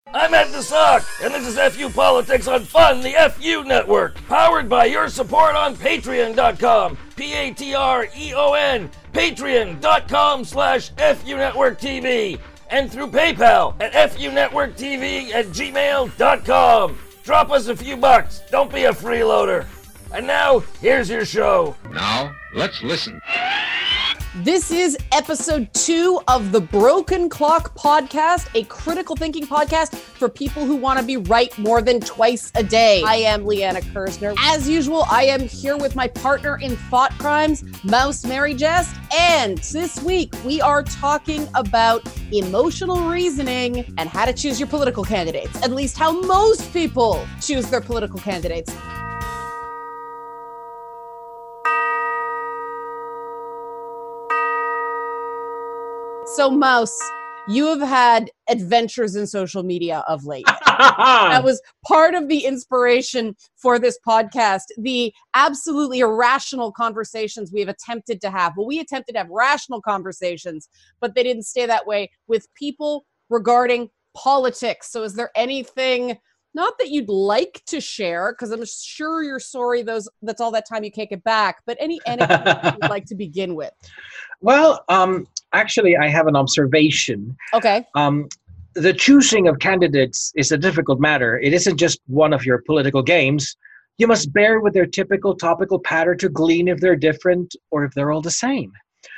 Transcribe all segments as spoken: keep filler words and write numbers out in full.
I'm Ed the Sock, and this is F U Politics on Fun, the F U Network, powered by your support on Patreon dot com, P A T R E O N, patreon.com slash FU Network TV, and through PayPal at F U Network T V at gmail dot com. Drop us a few bucks, don't be a freeloader. And now, here's your show. Now, let's listen. This is episode two of the Broken Clock Podcast, a critical thinking podcast for people who want to be right more than twice a day. I am Leanna Kersner. As usual, I am here with my partner in thought crimes, Mouse Mary Jess. And this week, we are talking about emotional reasoning and how to choose your political candidates, at least how most people choose their political candidates. So, Mouse, you have had adventures in social media of late. That was part of the inspiration for this podcast, the absolutely irrational conversations we have attempted to have. Well, we attempted to have rational conversations, but they didn't stay that way with people regarding politics. So is there anything, not that you'd like to share, because I'm sure you're sorry those that's all that time you can't get back, but any anecdote you'd like to begin with? Well, um, actually, I have an observation. Okay. Um, the choosing of candidates is a difficult matter. It isn't just one of your political games. You must bear with their typical topical pattern to glean if they're different or if they're all the same.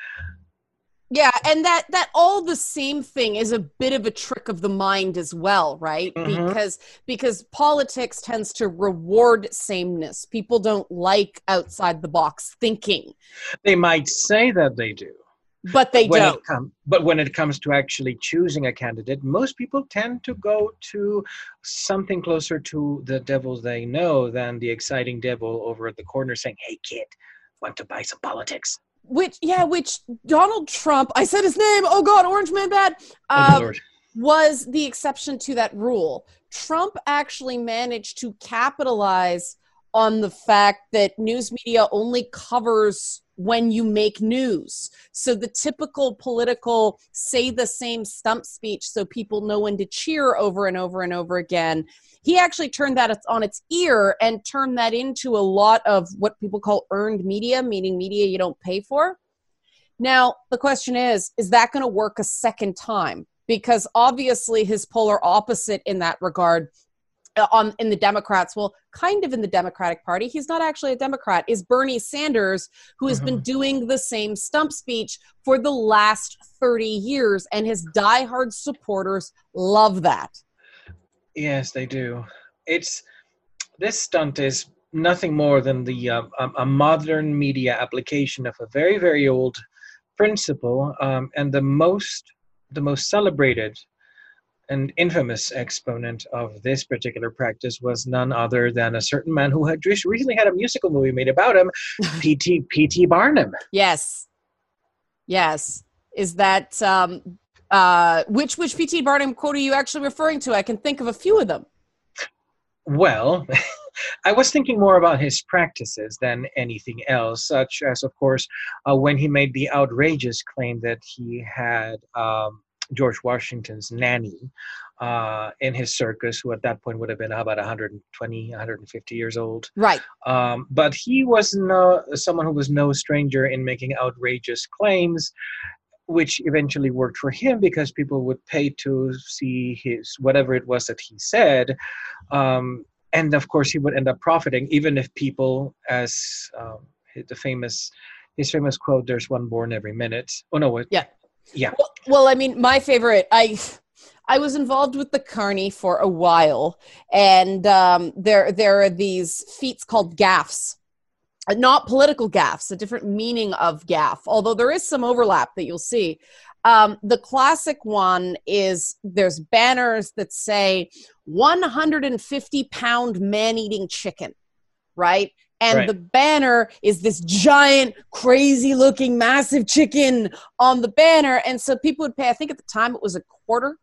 Yeah, and that that all the same thing is a bit of a trick of the mind as well, right? Mm-hmm. Because because politics tends to reward sameness. People don't like outside the box thinking. They might say that they do. But they when don't. It com- but when it comes to actually choosing a candidate, most people tend to go to something closer to the devil they know than the exciting devil over at the corner saying, "Hey kid, want to buy some politics?" Which, yeah, which Donald Trump, I said his name, oh God, Orange Man Bad, uh, oh, was the exception to that rule. Trump actually managed to capitalize on the fact that news media only covers when you make news. So the typical political say the same stump speech so people know when to cheer over and over and over again. He actually turned that on its ear and turned that into a lot of what people call earned media, meaning media you don't pay for. Now, the question is, is that going to work a second time? Because obviously his polar opposite in that regard uh, on in the Democrats, well, kind of in the Democratic Party, he's not actually a Democrat, is Bernie Sanders, who has mm-hmm. been doing the same stump speech for the last thirty years, and his diehard supporters love that. Yes, they do. It's this stunt is nothing more than the uh, a, a modern media application of a very, very old principle, um, and the most the most celebrated and infamous exponent of this particular practice was none other than a certain man who had just recently had a musical movie made about him, P T P T Barnum. Yes, yes. Is that um, uh, which which P T Barnum quote are you actually referring to? I can think of a few of them. Well, I was thinking more about his practices than anything else, such as, of course, uh, when he made the outrageous claim that he had um, George Washington's nanny uh, in his circus, who at that point would have been about one hundred twenty, one hundred fifty years old. Right. Um, but he was no someone who was no stranger in making outrageous claims, which eventually worked for him because people would pay to see his whatever it was that he said. Um, and of course, he would end up profiting, even if people, as um, the famous, his famous quote, "There's one born every minute." Oh, no. What? Yeah. Yeah. Well, well, I mean, my favorite, I I was involved with the Carney for a while, and um, there there are these feats called gaffes. Not political gaffes, a different meaning of gaffe, although there is some overlap that you'll see. Um, the classic one is there's banners that say one hundred fifty pound man-eating chicken, right? And right. the banner is this giant, crazy-looking, massive chicken on the banner. And so people would pay, I think at the time it was a quarter,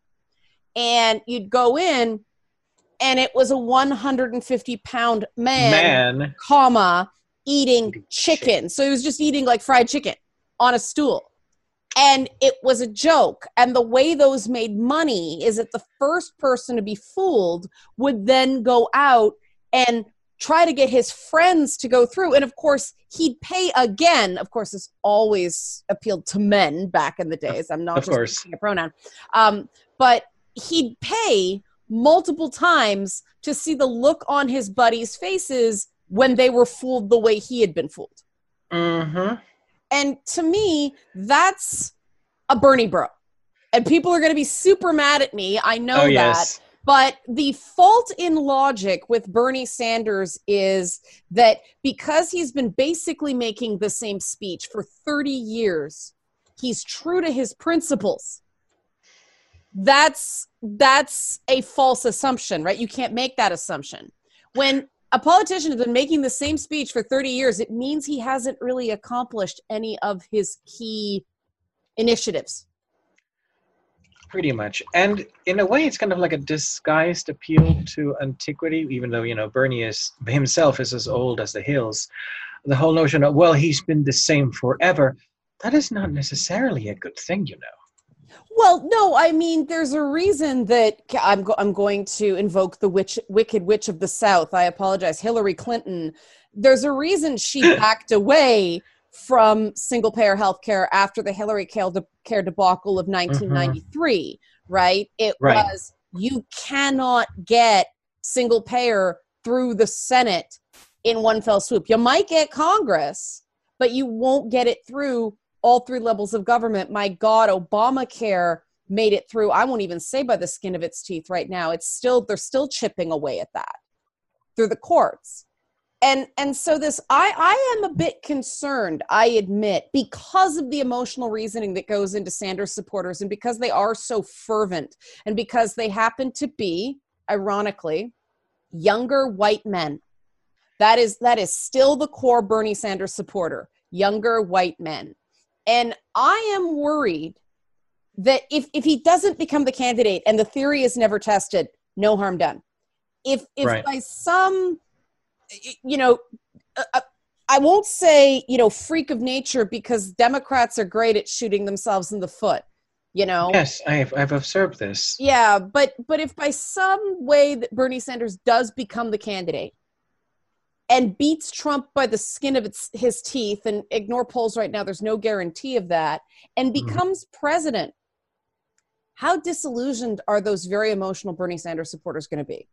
and you'd go in, and it was a one hundred fifty pound man, man. comma, eating chicken. So he was just eating like fried chicken on a stool. And it was a joke. And the way those made money is that the first person to be fooled would then go out and try to get his friends to go through. And of course, he'd pay again. Of course, this always appealed to men back in the days. I'm not of just course. using a pronoun. Um, but he'd pay multiple times to see the look on his buddies' faces when they were fooled the way he had been fooled. Mm-hmm. And to me, that's a Bernie bro. And people are going to be super mad at me. I know Oh, that. yes. But the fault in logic with Bernie Sanders is that because he's been basically making the same speech for thirty years, he's true to his principles. That's that's a false assumption, right? You can't make that assumption. When a politician has been making the same speech for thirty years, it means he hasn't really accomplished any of his key initiatives. Pretty much. And in a way, it's kind of like a disguised appeal to antiquity, even though, you know, Bernie is himself is as old as the hills. The whole notion of, well, he's been the same forever, that is not necessarily a good thing, you know. Well, no, I mean, there's a reason that I'm, go- I'm going to invoke the witch, wicked witch of the South. I apologize. Hillary Clinton. There's a reason she backed away from single-payer healthcare after the Hillary Care debacle of nineteen ninety-three, mm-hmm. right? It right. was, you cannot get single-payer through the Senate in one fell swoop. You might get Congress, but you won't get it through all three levels of government. My God, Obamacare made it through. I won't even say by the skin of its teeth right now. It's still, they're still chipping away at that through the courts. And and so this, I, I am a bit concerned, I admit, because of the emotional reasoning that goes into Sanders supporters and because they are so fervent and because they happen to be, ironically, younger white men. That is that is still the core Bernie Sanders supporter, younger white men. And I am worried that if, if he doesn't become the candidate and the theory is never tested, no harm done. If if right. by some... you know, I won't say, you know, freak of nature, because Democrats are great at shooting themselves in the foot, you know? Yes, I've, I've observed this. Yeah, but but if by some way that Bernie Sanders does become the candidate and beats Trump by the skin of its, his teeth, and ignore polls right now, there's no guarantee of that, and becomes mm-hmm. president, how disillusioned are those very emotional Bernie Sanders supporters going to be?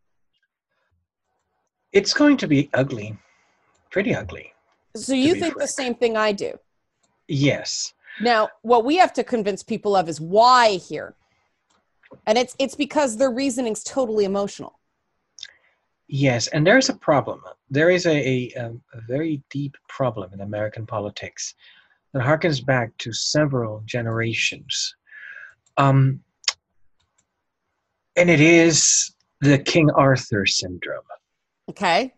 It's going to be ugly, pretty ugly. So you think frank. The same thing I do? Yes. Now, what we have to convince people of is why here. And it's it's because their reasoning's totally emotional. Yes, and there's a problem. There is a, a, a very deep problem in American politics that harkens back to several generations. Um, and it is the King Arthur syndrome. Okay.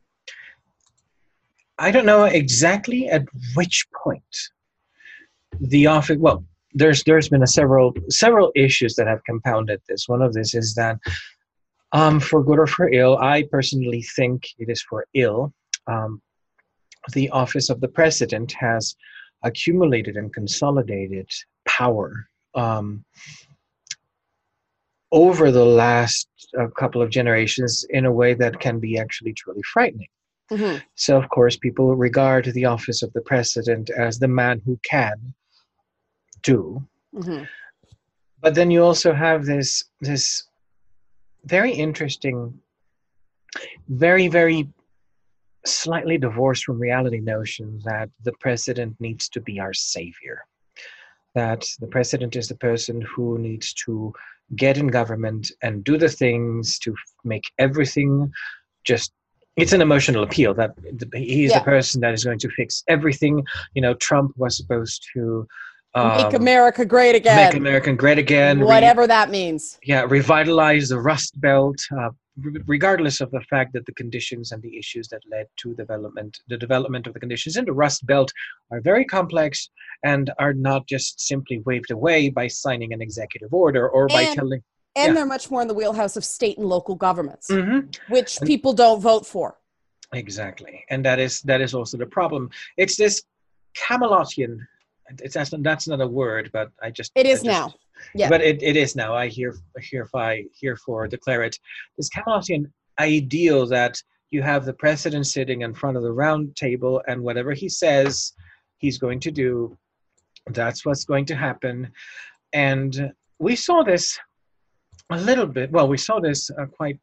I don't know exactly at which point the office, well, there's there's been a several several issues that have compounded this. One of this is that um, for good or for ill, I personally think it is for ill, um, the office of the president has accumulated and consolidated power um, over the last uh, couple of generations in a way that can be actually truly frightening. Mm-hmm. So, of course, people regard the office of the president as the man who can do. Mm-hmm. But then you also have this this very interesting, very, very slightly divorced from reality notion that the president needs to be our savior. That the president is the person who needs to get in government and do the things to make everything just, it's an emotional appeal that he's yeah. the person that is going to fix everything. You know, Trump was supposed to um, make America great again. Make America great again. Whatever re- that means. Yeah, revitalize the Rust Belt, uh, re- regardless of the fact that the conditions and the issues that led to development, the development of the conditions in the Rust Belt are very complex and are not just simply waved away by signing an executive order or and, by telling... And yeah. they're much more in the wheelhouse of state and local governments, mm-hmm. which and, people don't vote for. Exactly. And that is that is also the problem. It's this Camelotian it's that's not, that's not a word, but I just It I is just, now. Yeah. But it, it is now. I hear hereby herefore declare it. This Camelotian ideal that you have the president sitting in front of the round table, and whatever he says, he's going to do. That's what's going to happen. And we saw this a little bit. Well, we saw this uh, quite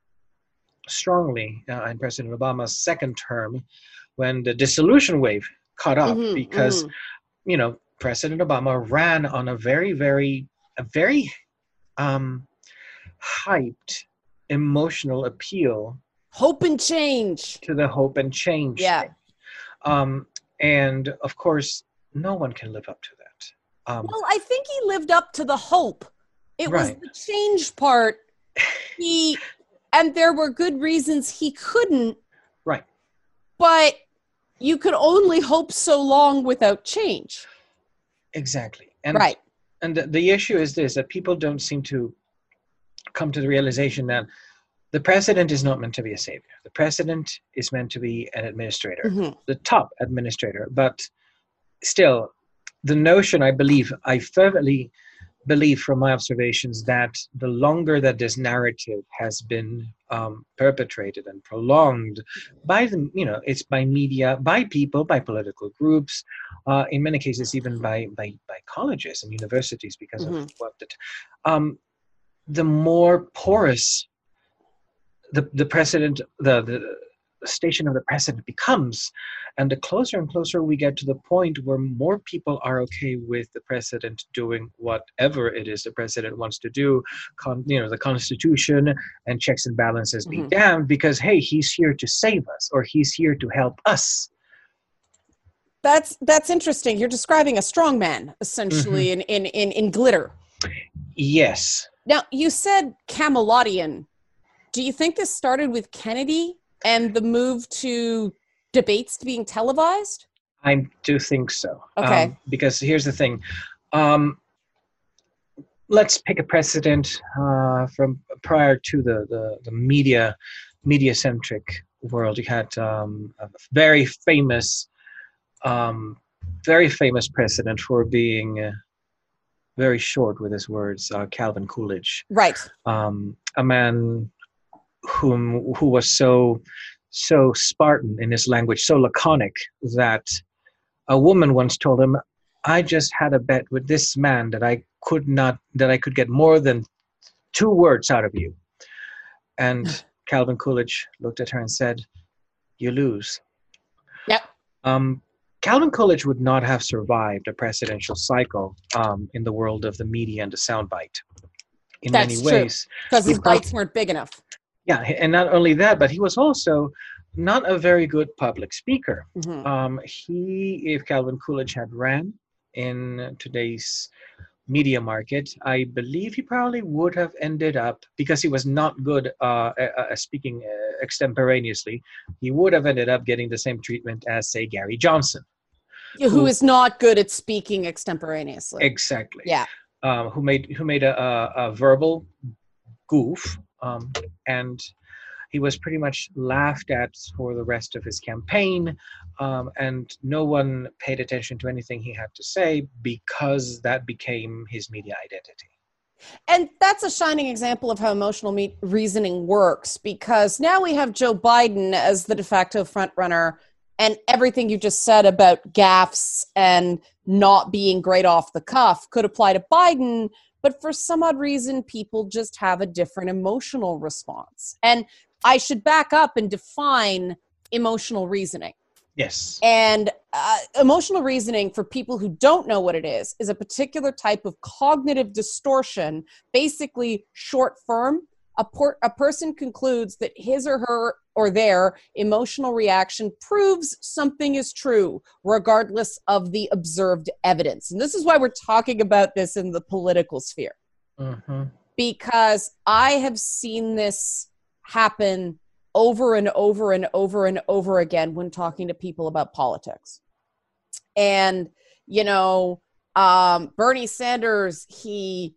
strongly uh, in President Obama's second term, when the dissolution wave caught up, Mhm, because mhm. you know President Obama ran on a very, very, a very um, hyped emotional appeal Hope and change. to the hope and change Yeah. thing. Um, and of course, no one can live up to that. Um, Well, I think he lived up to the hope. It Right. was the change part. He and there were good reasons he couldn't, right. but you could only hope so long without change. Exactly. And, Right. And the, the issue is this, that people don't seem to come to the realization that the president is not meant to be a savior. The president is meant to be an administrator, Mhm. the top administrator. But still, the notion, I believe, I fervently believe from my observations, that the longer that this narrative has been um, perpetrated and prolonged by the, you know, it's by media, by people, by political groups, uh, in many cases even by by, by colleges and universities, because Mhm. of what the, um, the more porous the the president, the the station of the president becomes, and the closer and closer we get to the point where more people are okay with the president doing whatever it is the president wants to do, con, you know, the Constitution and checks and balances be Mhm. damned, because hey, he's here to save us, or he's here to help us. That's that's interesting. You're describing a strong man, essentially, Mhm. in, in, in, in glitter. Yes. Now, you said Camelotian. Do you think this started with Kennedy and the move to debates being televised? I do think so. Okay. Um, because here's the thing. Um, let's pick a precedent uh, from prior to the, the, the media, media-centric world. You had um, a very famous, um, very famous president for being uh, very short with his words, uh, Calvin Coolidge. Right. Um, a man whom who was so so Spartan in his language, so laconic, that a woman once told him, I just had a bet with this man that I could not, that I could get more than two words out of you. And Calvin Coolidge looked at her and said, you lose. Yep. Um, Calvin Coolidge would not have survived a presidential cycle um, in the world of the media and the soundbite in That's many true. ways. Because his He prob- bites weren't big enough. Yeah, and not only that, but he was also not a very good public speaker. Mhm. Um, he, if Calvin Coolidge had ran in today's media market, I believe he probably would have ended up, because he was not good uh, uh, speaking uh, extemporaneously, he would have ended up getting the same treatment as, say, Gary Johnson. Who, who- is not good at speaking extemporaneously. Exactly. Yeah. Um, who made who made a, a, a verbal goof, um, and he was pretty much laughed at for the rest of his campaign, um, and no one paid attention to anything he had to say, because that became his media identity. And that's a shining example of how emotional me- reasoning works, because now we have Joe Biden as the de facto frontrunner, and everything you just said about gaffes and not being great off the cuff could apply to Biden, but for some odd reason, people just have a different emotional response. And I should back up and define emotional reasoning. Yes. And uh, emotional reasoning, for people who don't know what it is, is a particular type of cognitive distortion, basically short form. A, por- a person concludes that his or her or their emotional reaction proves something is true, regardless of the observed evidence. And this is why we're talking about this in the political sphere. Mm-hmm. Because I have seen this happen over and over and over and over again when talking to people about politics. And, you know, um, Bernie Sanders, he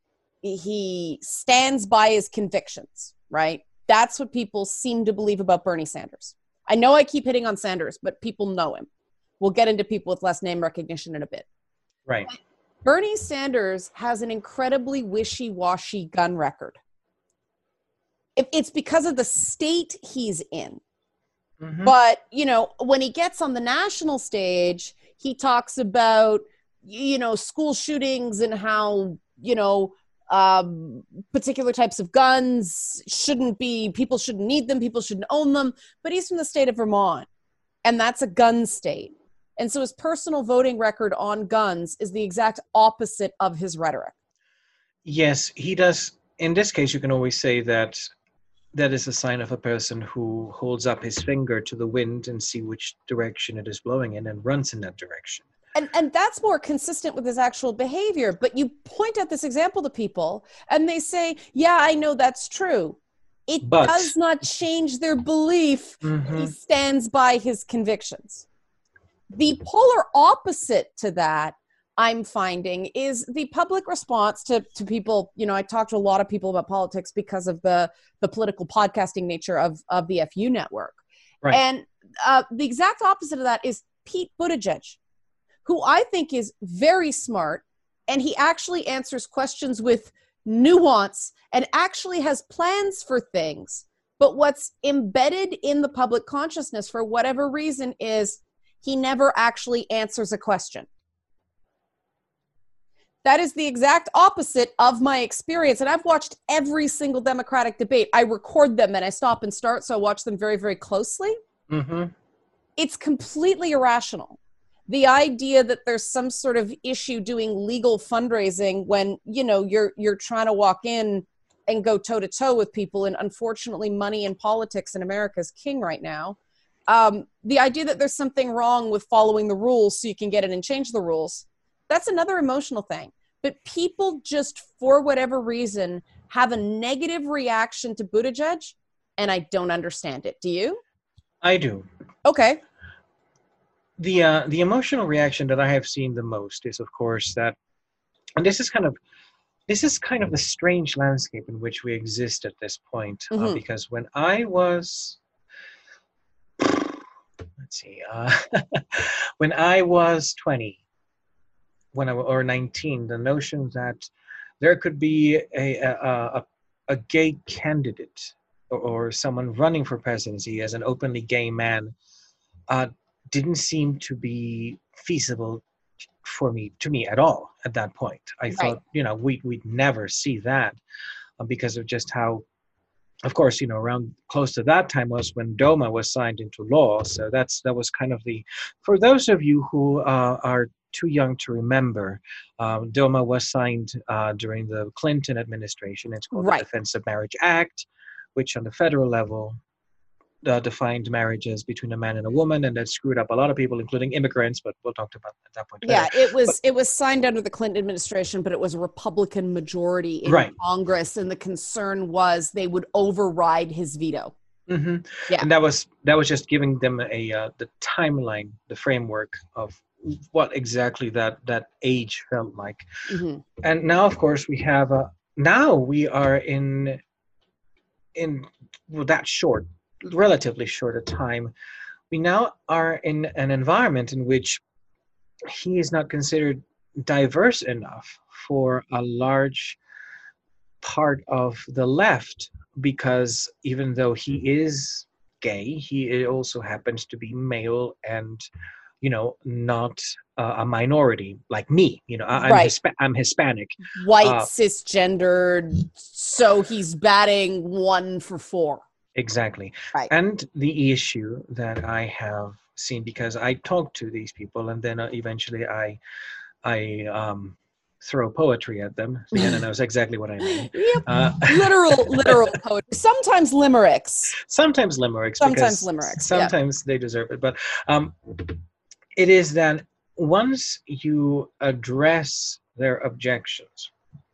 he stands by his convictions, right? That's what people seem to believe about Bernie Sanders. I know I keep hitting on Sanders, but people know him. We'll get into people with less name recognition in a bit. Right. Bernie Sanders has an incredibly wishy-washy gun record. It- It's because of the state he's in. Mhm. But, you know, when he gets on the national stage, he talks about, you know, school shootings and how, you know, um, particular types of guns shouldn't be, people shouldn't need them, people shouldn't own them. But he's from the state of Vermont, and that's a gun state. And so his personal voting record on guns is the exact opposite of his rhetoric. Yes, he does. In this case, you can always say that that is a sign of a person who holds up his finger to the wind and see which direction it is blowing in and runs in that direction. And and that's more consistent with his actual behavior. But you point out this example to people and they say, yeah, I know that's true. It But- does not change their belief that he Mhm. stands by his convictions. The polar opposite to that, I'm finding, is the public response to, to people. You know, I talk to a lot of people about politics because of the, the political podcasting nature of, of the F U network. Right. And uh, the exact opposite of that is Pete Buttigieg, who I think is very smart, and he actually answers questions with nuance and actually has plans for things. But what's embedded in the public consciousness for whatever reason is he never actually answers a question. That is the exact opposite of my experience. And I've watched every single Democratic debate. I record them and I stop and start, so I watch them very, very closely. Mhm. It's completely irrational. The idea that there's some sort of issue doing legal fundraising when, you know, you're you're trying to walk in and go toe to toe with people, and unfortunately money in politics in America is king right now. Um, the idea that there's something wrong with following the rules so you can get in and change the rules, that's another emotional thing. But people just, for whatever reason, have a negative reaction to Buttigieg, and I don't understand it. Do you? I do. Okay. The uh, the emotional reaction that I have seen the most is, of course, that, and this is kind of this is kind of the strange landscape in which we exist at this point, uh, Mhm. because when I was, let's see, uh, when I was twenty, when I wa- or nineteen, the notion that there could be a a, a, a gay candidate or, or someone running for presidency as an openly gay man uh, didn't seem to be feasible for me to me at all at that point. I Right. thought, you know, we we'd never see that uh, because of just how, of course, you know, around close to that time was when DOMA was signed into law. So that's that was kind of the, for those of you who uh, are too young to remember, um, DOMA was signed uh, during the Clinton administration. It's called Right. the Defense of Marriage Act, which on the federal level uh, defined marriages between a man and a woman, and that screwed up a lot of people, including immigrants. But we'll talk about that at that point later. Yeah, it was it was signed under the Clinton administration, but it was a Republican majority in Right. Congress, and the concern was they would override his veto. hmm Yeah. And that was that was just giving them a uh, the timeline, the framework of what exactly that that age felt like. Mhm. And now, of course, we have uh, now we are in in well, that short, relatively short a time. We now are in an environment in which he is not considered diverse enough for a large part of the left, because even though he is gay, he also happens to be male and, you know, not uh, a minority like me. You know, I, I'm, Right. Hispa- I'm Hispanic. White, Uh, cisgendered, so he's batting one for four. Exactly. Right. And the issue that I have seen, because I talk to these people and then uh, eventually I, I um, throw poetry at them. So Anna knows exactly what I mean. Yep. Uh, Literal, literal poetry. Sometimes limericks. sometimes limericks. Sometimes because limericks, yeah. Sometimes they deserve it. But um, it is that once you address their objections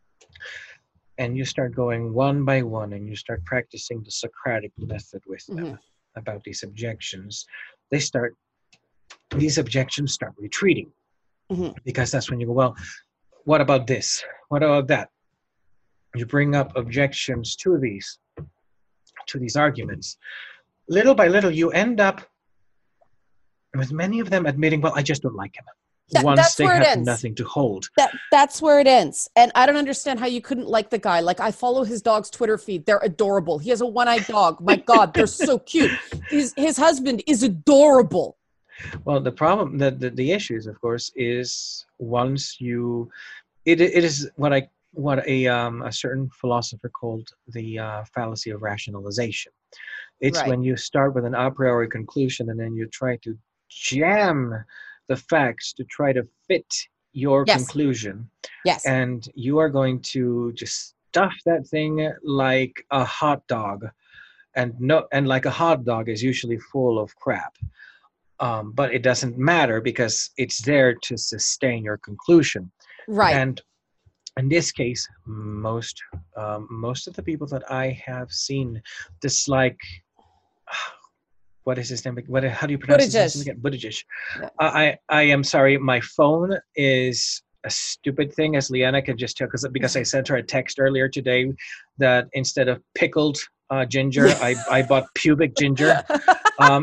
and you start going one by one and you start practicing the Socratic method with them Mhm. about these objections, they start, these objections start retreating. Mhm. Because that's when you go, well, what about this? What about that? You bring up objections to these, to these arguments. Little by little, you end up with many of them admitting, well, I just don't like him. That, once that's they where it have ends. nothing to hold. That that's where it ends. And I don't understand how you couldn't like the guy. Like, I follow his dog's Twitter feed. They're adorable. He has a one-eyed dog. My God, they're so cute. His his husband is adorable. Well, the problem, the, the the issues, of course, is once you, it it is what I what a um a certain philosopher called the uh, fallacy of rationalization. It's Right. when you start with an a priori conclusion and then you try to jam the facts to try to fit your Yes. conclusion, Yes. and you are going to just stuff that thing like a hot dog, and no, and like a hot dog is usually full of crap. Um, but it doesn't matter because it's there to sustain your conclusion. Right. And in this case, most um, most of the people that I have seen dislike. What is his name? What? How do you pronounce his Buttigieg. name again? Buttigieg. Yeah. I I am sorry. My phone is a stupid thing, as Leanna can just tell, because because I sent her a text earlier today that instead of pickled uh, ginger, I I bought pubic ginger. Um,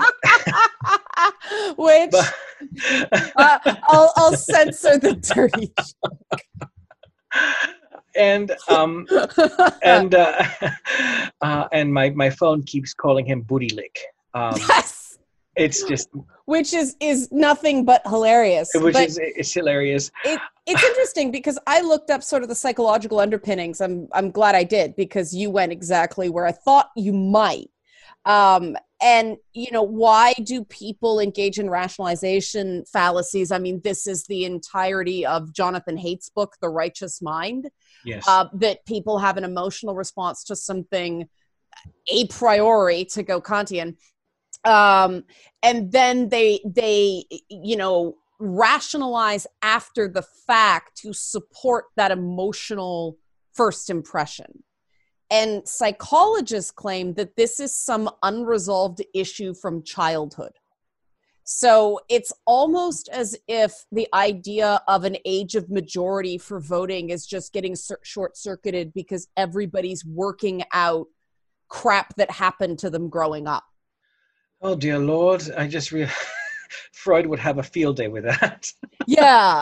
Which but, uh, I'll I'll censor the dirty. and um and uh, uh, and my my phone keeps calling him Booty Lick. Um, Yes. it's just Which is is nothing but hilarious. which But is it's hilarious. it it's interesting because I looked up sort of the psychological underpinnings. I'm I'm glad I did, because you went exactly where I thought you might. Um, and you know, why do people engage in rationalization fallacies? I mean, this is the entirety of Jonathan Haidt's book, The Righteous Mind. Yes. Uh, that people have an emotional response to something a priori, to go Kantian. Um, and then they, they, you know, rationalize after the fact to support that emotional first impression. And psychologists claim that this is some unresolved issue from childhood. So it's almost as if the idea of an age of majority for voting is just getting short-circuited because everybody's working out crap that happened to them growing up. Oh dear Lord! I just realized Freud would have a field day with that. Yeah.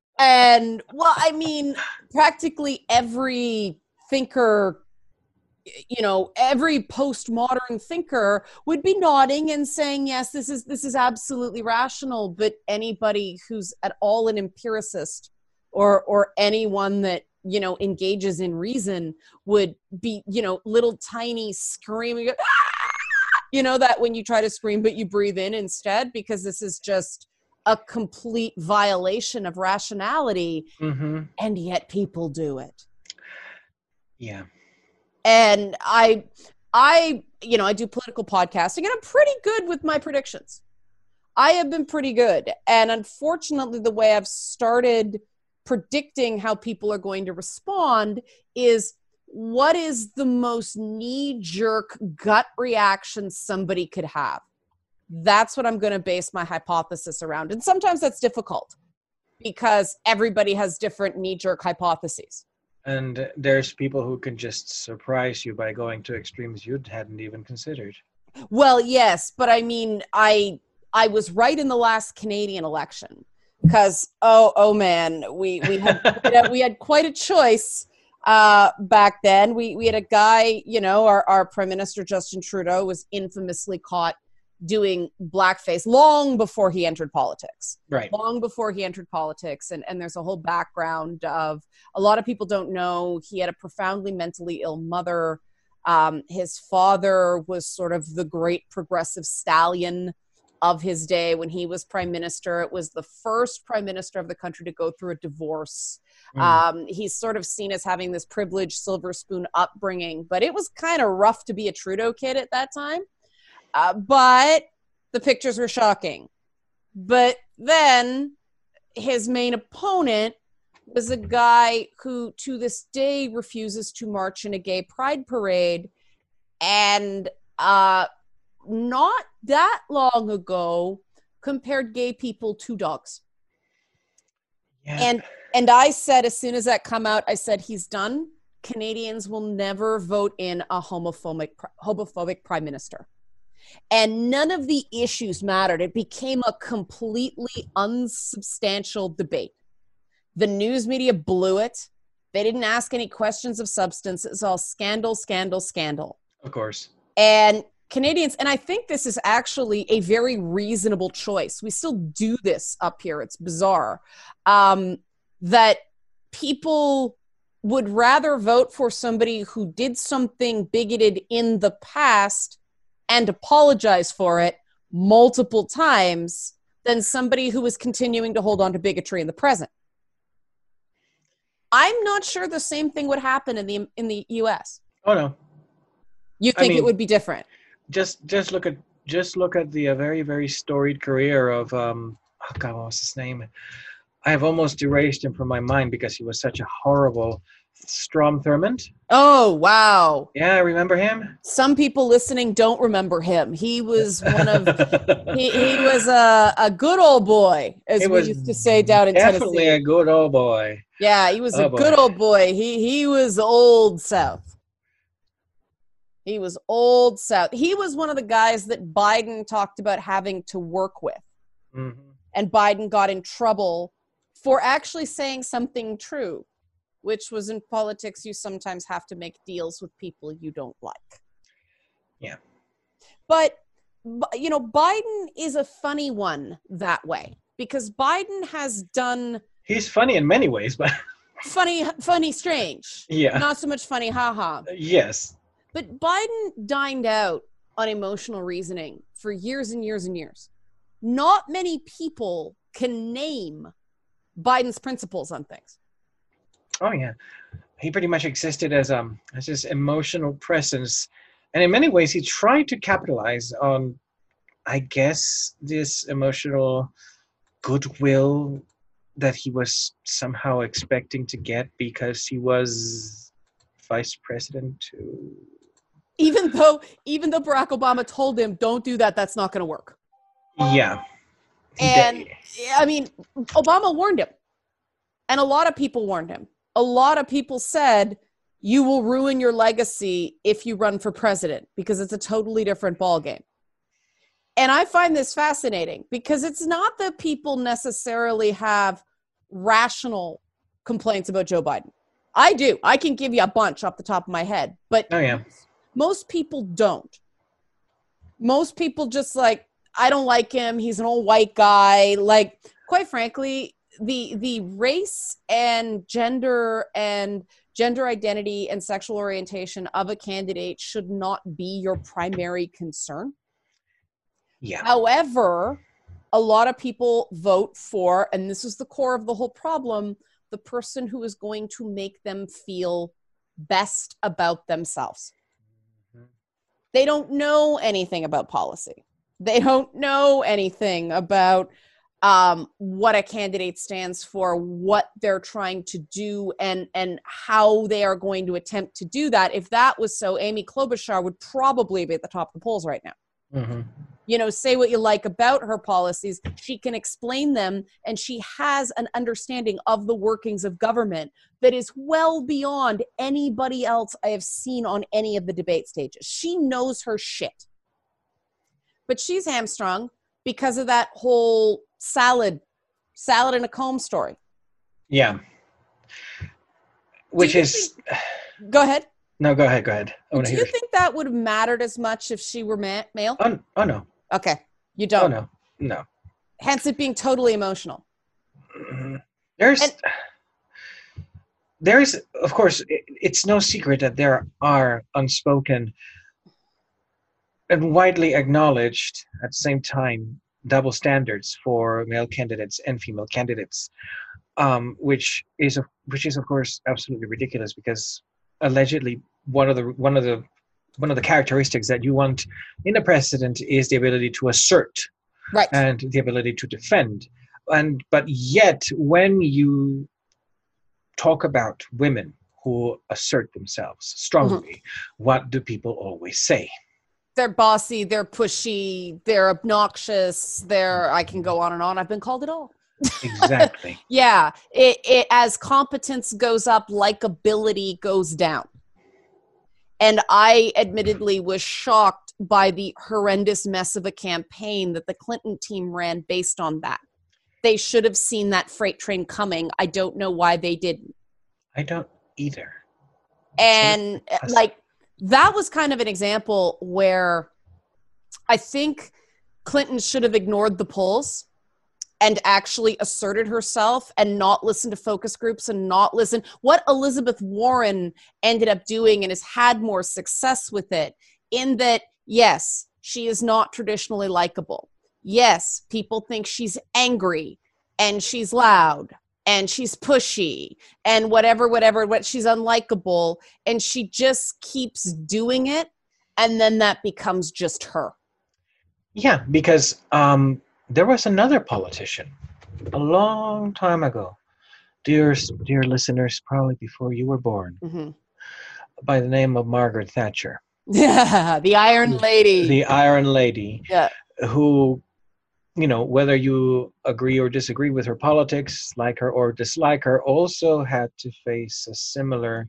And well, I mean, practically every thinker, you know, every postmodern thinker would be nodding and saying, yes, this is this is absolutely rational. But anybody who's at all an empiricist, or or anyone that, you know, engages in reason would be, you know, little tiny screaming, ah! You know, that when you try to scream but you breathe in instead, because this is just a complete violation of rationality. Mm-hmm. And yet people do it. Yeah. And I, I, you know, I do political podcasting, and I'm pretty good with my predictions. I have been pretty good. And unfortunately, the way I've started predicting how people are going to respond is, what is the most knee-jerk gut reaction somebody could have? That's what I'm going to base my hypothesis around. And sometimes that's difficult because everybody has different knee-jerk hypotheses. And there's people who can just surprise you by going to extremes you hadn't even considered. Well, yes, but I mean, I I was right in the last Canadian election, because oh oh man, we we had we had quite a choice uh, back then. We we had a guy, you know, our our Prime Minister Justin Trudeau was infamously caught doing blackface long before he entered politics. Right. Long before he entered politics. And, and there's a whole background of, a lot of people don't know, he had a profoundly mentally ill mother. Um, his father was sort of the great progressive stallion of his day when he was prime minister. It was the first prime minister of the country to go through a divorce. Mm. Um, he's sort of seen as having this privileged silver spoon upbringing, but it was kind of rough to be a Trudeau kid at that time. Uh, but the pictures were shocking. But then his main opponent was a guy who to this day refuses to march in a gay pride parade. And uh, not that long ago compared gay people to dogs. Yeah. And and I said, as soon as that come out, I said, he's done. Canadians will never vote in a homophobic homophobic prime minister. and none of the issues mattered. It became a completely unsubstantial debate. The news media blew it. They didn't ask any questions of substance. It's all scandal, scandal, scandal. Of course. And Canadians, and I think this is actually a very reasonable choice. We still do this up here. It's bizarre um, that people would rather vote for somebody who did something bigoted in the past and apologize for it multiple times than somebody who is continuing to hold on to bigotry in the present. I'm not sure the same thing would happen in the in the U S. Oh no. You think I mean, it would be different? Just just look at just look at the uh, very very storied career of um oh God, what was his name? I have almost erased him from my mind because he was such a horrible Strom Thurmond. Oh, wow. Yeah, remember him? Some people listening don't remember him. He was one of, he, he was a, a good old boy, as He we was used to say down in Definitely Tennessee. a good old boy. Yeah, he was Oh, a boy. good old boy. He, he was old South. He was old South. He was one of the guys that Biden talked about having to work with. Mhm. And Biden got in trouble for actually saying something true, which was in politics, you sometimes have to make deals with people you don't like. Yeah. But, b- you know, Biden is a funny one that way because Biden has done He's funny in many ways, but funny, funny, strange. yeah. Not so much funny, haha. Yes. But Biden dined out on emotional reasoning for years and years and years. Not many people can name Biden's principles on things. Oh yeah. He pretty much existed as um as this emotional presence. And in many ways he tried to capitalize on, I guess, this emotional goodwill that he was somehow expecting to get because he was vice president to Even though, even though Barack Obama told him, don't do that, that's not going to work. Yeah. He And did. I mean, Obama warned him. And a lot of people warned him. A lot of people said, you will ruin your legacy if you run for president because it's a totally different ballgame. And I find this fascinating because it's not that people necessarily have rational complaints about Joe Biden. I do. I can give you a bunch off the top of my head, but Oh yeah. most people don't. Most people just like, I don't like him. He's an old white guy. Like, quite frankly, the the race and gender and gender identity and sexual orientation of a candidate should not be your primary concern. Yeah. However, a lot of people vote for, and this is the core of the whole problem, the person who is going to make them feel best about themselves. They don't know anything about policy. They don't know anything about um, what a candidate stands for, what they're trying to do, and, and how they are going to attempt to do that. If that was so, Amy Klobuchar would probably be at the top of the polls right now. Mm-hmm. You know, say what you like about her policies. She can explain them, and she has an understanding of the workings of government that is well beyond anybody else I have seen on any of the debate stages. She knows her shit. But she's hamstrung because of that whole salad, salad in a comb story. Yeah. Which Do you is Go ahead. no, go ahead, go ahead. I want Do to you hear. think that would have mattered as much if she were ma- male? Oh, oh no. Okay, you Oh don't. no. No. Hence it being totally emotional. Mhm. There's And- there's of course it, it's no secret that there are unspoken and widely acknowledged at the same time double standards for male candidates and female candidates, um, which is of which is of course absolutely ridiculous because allegedly one of the one of the one of the characteristics that you want in a president is the ability to assert Right. and the ability to defend. And but yet when you talk about women who assert themselves strongly, what do people always say? They're bossy, they're pushy, they're obnoxious, they're, I can go on and on. I've been called it all. Exactly. Yeah, it, it as competence goes up, likability goes down. And I admittedly was shocked by the horrendous mess of a campaign that the Clinton team ran based on that. They should have seen that freight train coming. I don't know why they didn't. I don't either. And like, that was kind of an example where I think Clinton should have ignored the polls and actually asserted herself and not listened to focus groups and not listen. What Elizabeth Warren ended up doing and has had more success with it, in that, yes, she is not traditionally likable. Yes, people think she's angry and she's loud and she's pushy and whatever, whatever, what she's unlikable. And she just keeps doing it. And then that becomes just her. Yeah, because um, there was another politician a long time ago, dear, dear listeners, probably before you were born, Mm-hmm. by the name of Margaret Thatcher. Yeah, the Iron Lady. The Iron Lady, yeah. who, you know, whether you agree or disagree with her politics, like her or dislike her, also had to face a similar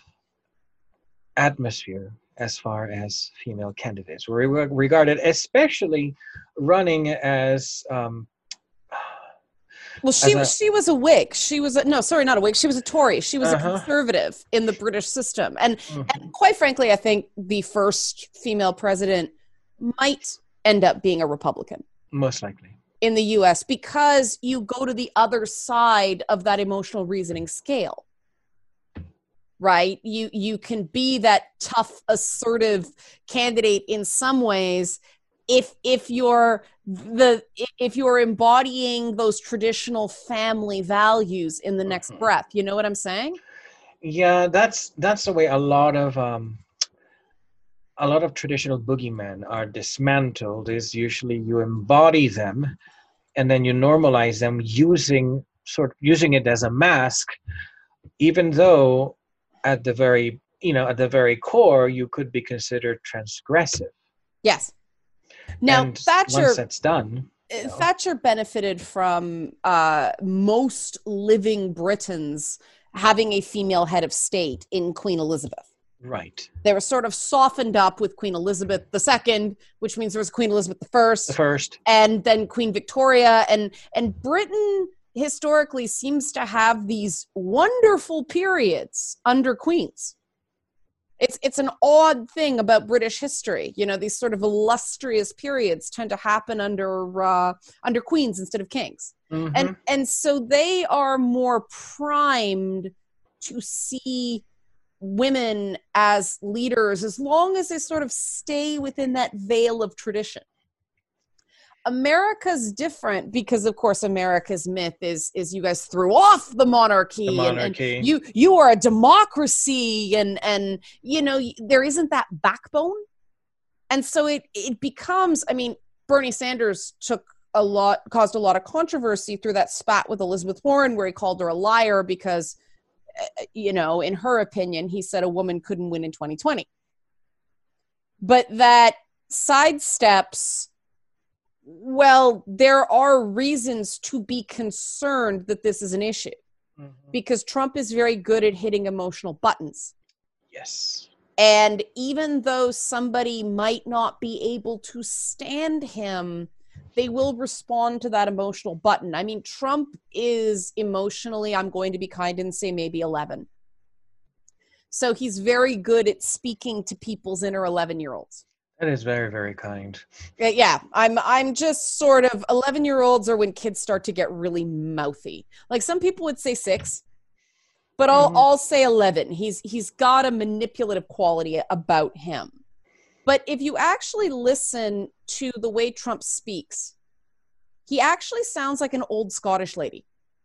atmosphere as far as female candidates were regarded, especially running as um, well, she as a, was she was a Whig. She was a, no, sorry, not a Whig. She was a Tory. She was uh-huh. a conservative in the British system, and, mm-hmm. and quite frankly, I think the first female president might end up being a Republican. Most likely. In the U S, because you go to the other side of that emotional reasoning scale. Right? You you can be that tough, assertive candidate in some ways if if you're the if you're embodying those traditional family values in the next breath. You know what I'm saying? Yeah, that's that's the way a lot of um a lot of traditional boogeymen are dismantled. Is usually you embody them and then you normalize them using sort of using it as a mask, even though at the very, you know, at the very core, you could be considered transgressive. Yes. Now, and Thatcher, once that's done, you know. Thatcher benefited from uh, most living Britons having a female head of state in Queen Elizabeth. Right. They were sort of softened up with Queen Elizabeth the Second, which means there was Queen Elizabeth the First. The first. And then Queen Victoria. And, and Britain historically seems to have these wonderful periods under queens. It's it's an odd thing about British history. You know, these sort of illustrious periods tend to happen under uh, under queens instead of kings. Mm-hmm. And and so they are more primed to see women as leaders as long as they sort of stay within that veil of tradition. America's different because, of course, America's myth is is you guys threw off the monarchy, the monarchy. And, and you you are a democracy, and and you know there isn't that backbone, and so it it becomes. I mean, Bernie Sanders took a lot, caused a lot of controversy through that spat with Elizabeth Warren, where he called her a liar because, you know, in her opinion, he said a woman couldn't win in twenty twenty, but that sidesteps. Well, there are reasons to be concerned that this is an issue mm-hmm. because Trump is very good at hitting emotional buttons. Yes. And even though somebody might not be able to stand him, they will respond to that emotional button. I mean, Trump is emotionally, I'm going to be kind and say maybe eleven. So he's very good at speaking to people's inner eleven-year-olds. That is very, very kind. Yeah, I'm I'm just sort of eleven-year-olds are when kids start to get really mouthy. Like some people would say six, but I'll mm-hmm. I'll say eleven. He's he's got a manipulative quality about him. But if you actually listen to the way Trump speaks, he actually sounds like an old Scottish lady.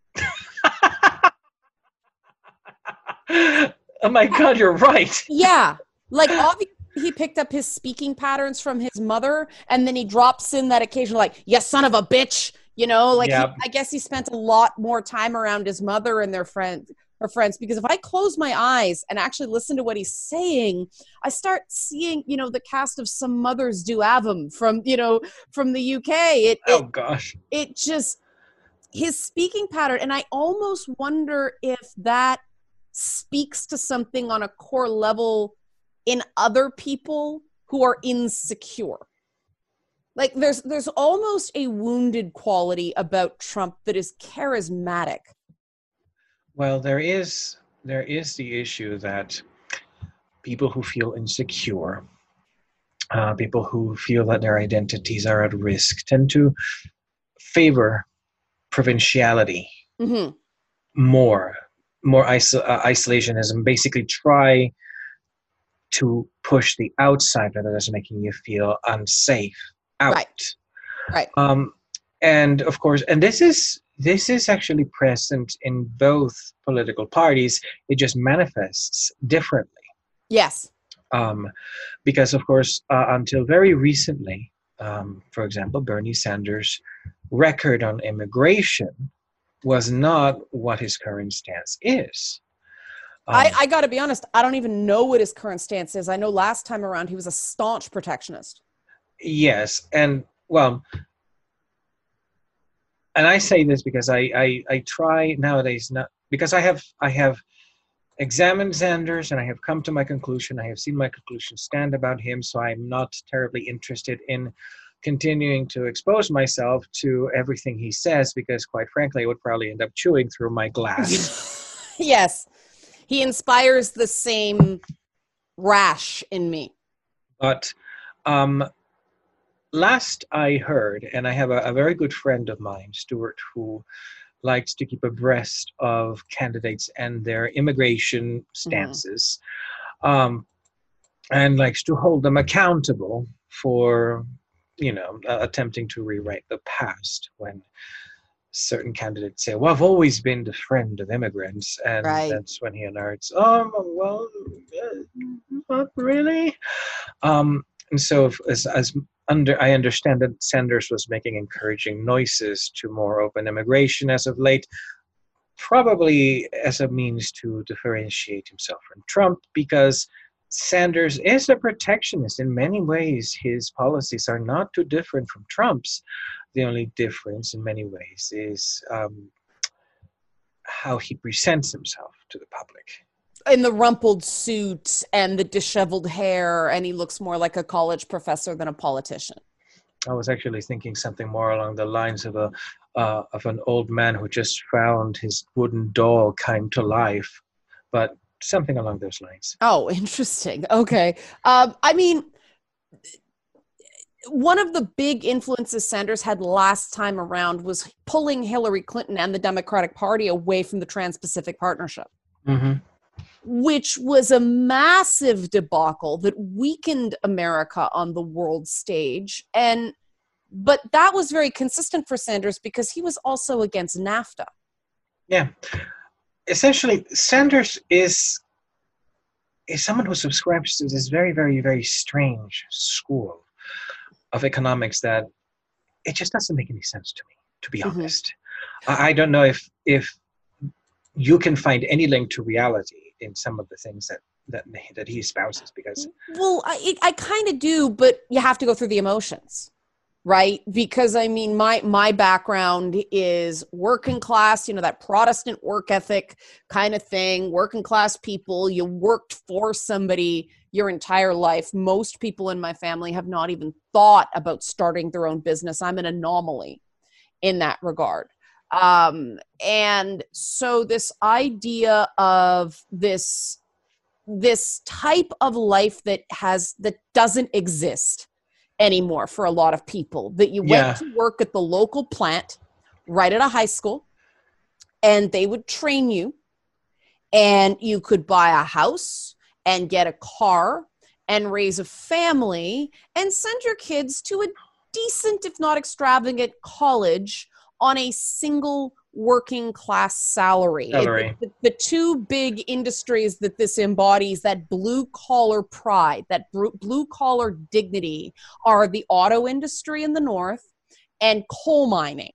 Oh my God, you're right. Yeah, like obviously. He picked up his speaking patterns from his mother, and then he drops in that occasional, like, "You son of a bitch," you know. Like, yep. he, I guess he spent a lot more time around his mother and their friends, her friends. Because if I close my eyes and actually listen to what he's saying, I start seeing, you know, the cast of Some Mothers Do Avum from, you know, from the U K. It, oh it, gosh, it just his speaking pattern, and I almost wonder if that speaks to something on a core level in other people who are insecure. Like there's there's almost a wounded quality about Trump that is charismatic. Well, there is there is the issue that people who feel insecure, uh, people who feel that their identities are at risk, tend to favor provinciality Mm-hmm. more, more iso- uh, isolationism. Basically, try to push the outsider that is making you feel unsafe out. Right. Right. Um, and of course, and this is this is actually present in both political parties. It just manifests differently. Yes. Um, because of course, uh, until very recently, um, for example, Bernie Sanders' record on immigration was not what his current stance is. Um, I, I got to be honest, I don't even know what his current stance is. I know last time around he was a staunch protectionist. Yes, and well, and I say this because I, I, I try nowadays not because I have I have examined Sanders and I have come to my conclusion. I have seen my conclusion stand about him, so I'm not terribly interested in continuing to expose myself to everything he says because, quite frankly, I would probably end up chewing through my glass. Yes, he inspires the same rash in me. But um, last I heard, and I have a, a very good friend of mine, Stuart, who likes to keep abreast of candidates and their immigration stances, mm-hmm. um, and likes to hold them accountable for, you know, uh, attempting to rewrite the past when certain candidates say, well, I've always been the friend of immigrants. And right. That's when he unearths, oh, well, uh, not really. Um, and so as, as under, I understand that Sanders was making encouraging noises to more open immigration as of late, probably as a means to differentiate himself from Trump, because Sanders is a protectionist. In many ways, his policies are not too different from Trump's. The only difference in many ways is um, how he presents himself to the public. In the rumpled suit and the disheveled hair, and he looks more like a college professor than a politician. I was actually thinking something more along the lines of a uh, of an old man who just found his wooden doll come to life, but something along those lines. Oh, interesting. Okay. Um, I mean, one of the big influences Sanders had last time around was pulling Hillary Clinton and the Democratic Party away from the Trans-Pacific Partnership, mm-hmm. which was a massive debacle that weakened America on the world stage. And but that was very consistent for Sanders because he was also against NAFTA. Yeah. Essentially, Sanders is is someone who subscribes to this very, very, very strange school of economics that it just doesn't make any sense to me, to be mm-hmm. honest. I, I don't know if if you can find any link to reality in some of the things that that, that he espouses, because well, I I kind of do, but you have to go through the emotions. Right? Because I mean, my my background is working class, you know, that Protestant work ethic kind of thing, working class people. You worked for somebody your entire life. Most people in my family have not even thought about starting their own business. I'm an anomaly in that regard. Um, and so this idea of this, this type of life that has, that doesn't exist anymore for a lot of people, that you yeah. went to work at the local plant right at a high school and they would train you and you could buy a house and get a car and raise a family and send your kids to a decent, if not extravagant, college on a single working class salary. salary. It, the, the two big industries that this embodies, that blue collar pride, that blue collar dignity, are the auto industry in the north and coal mining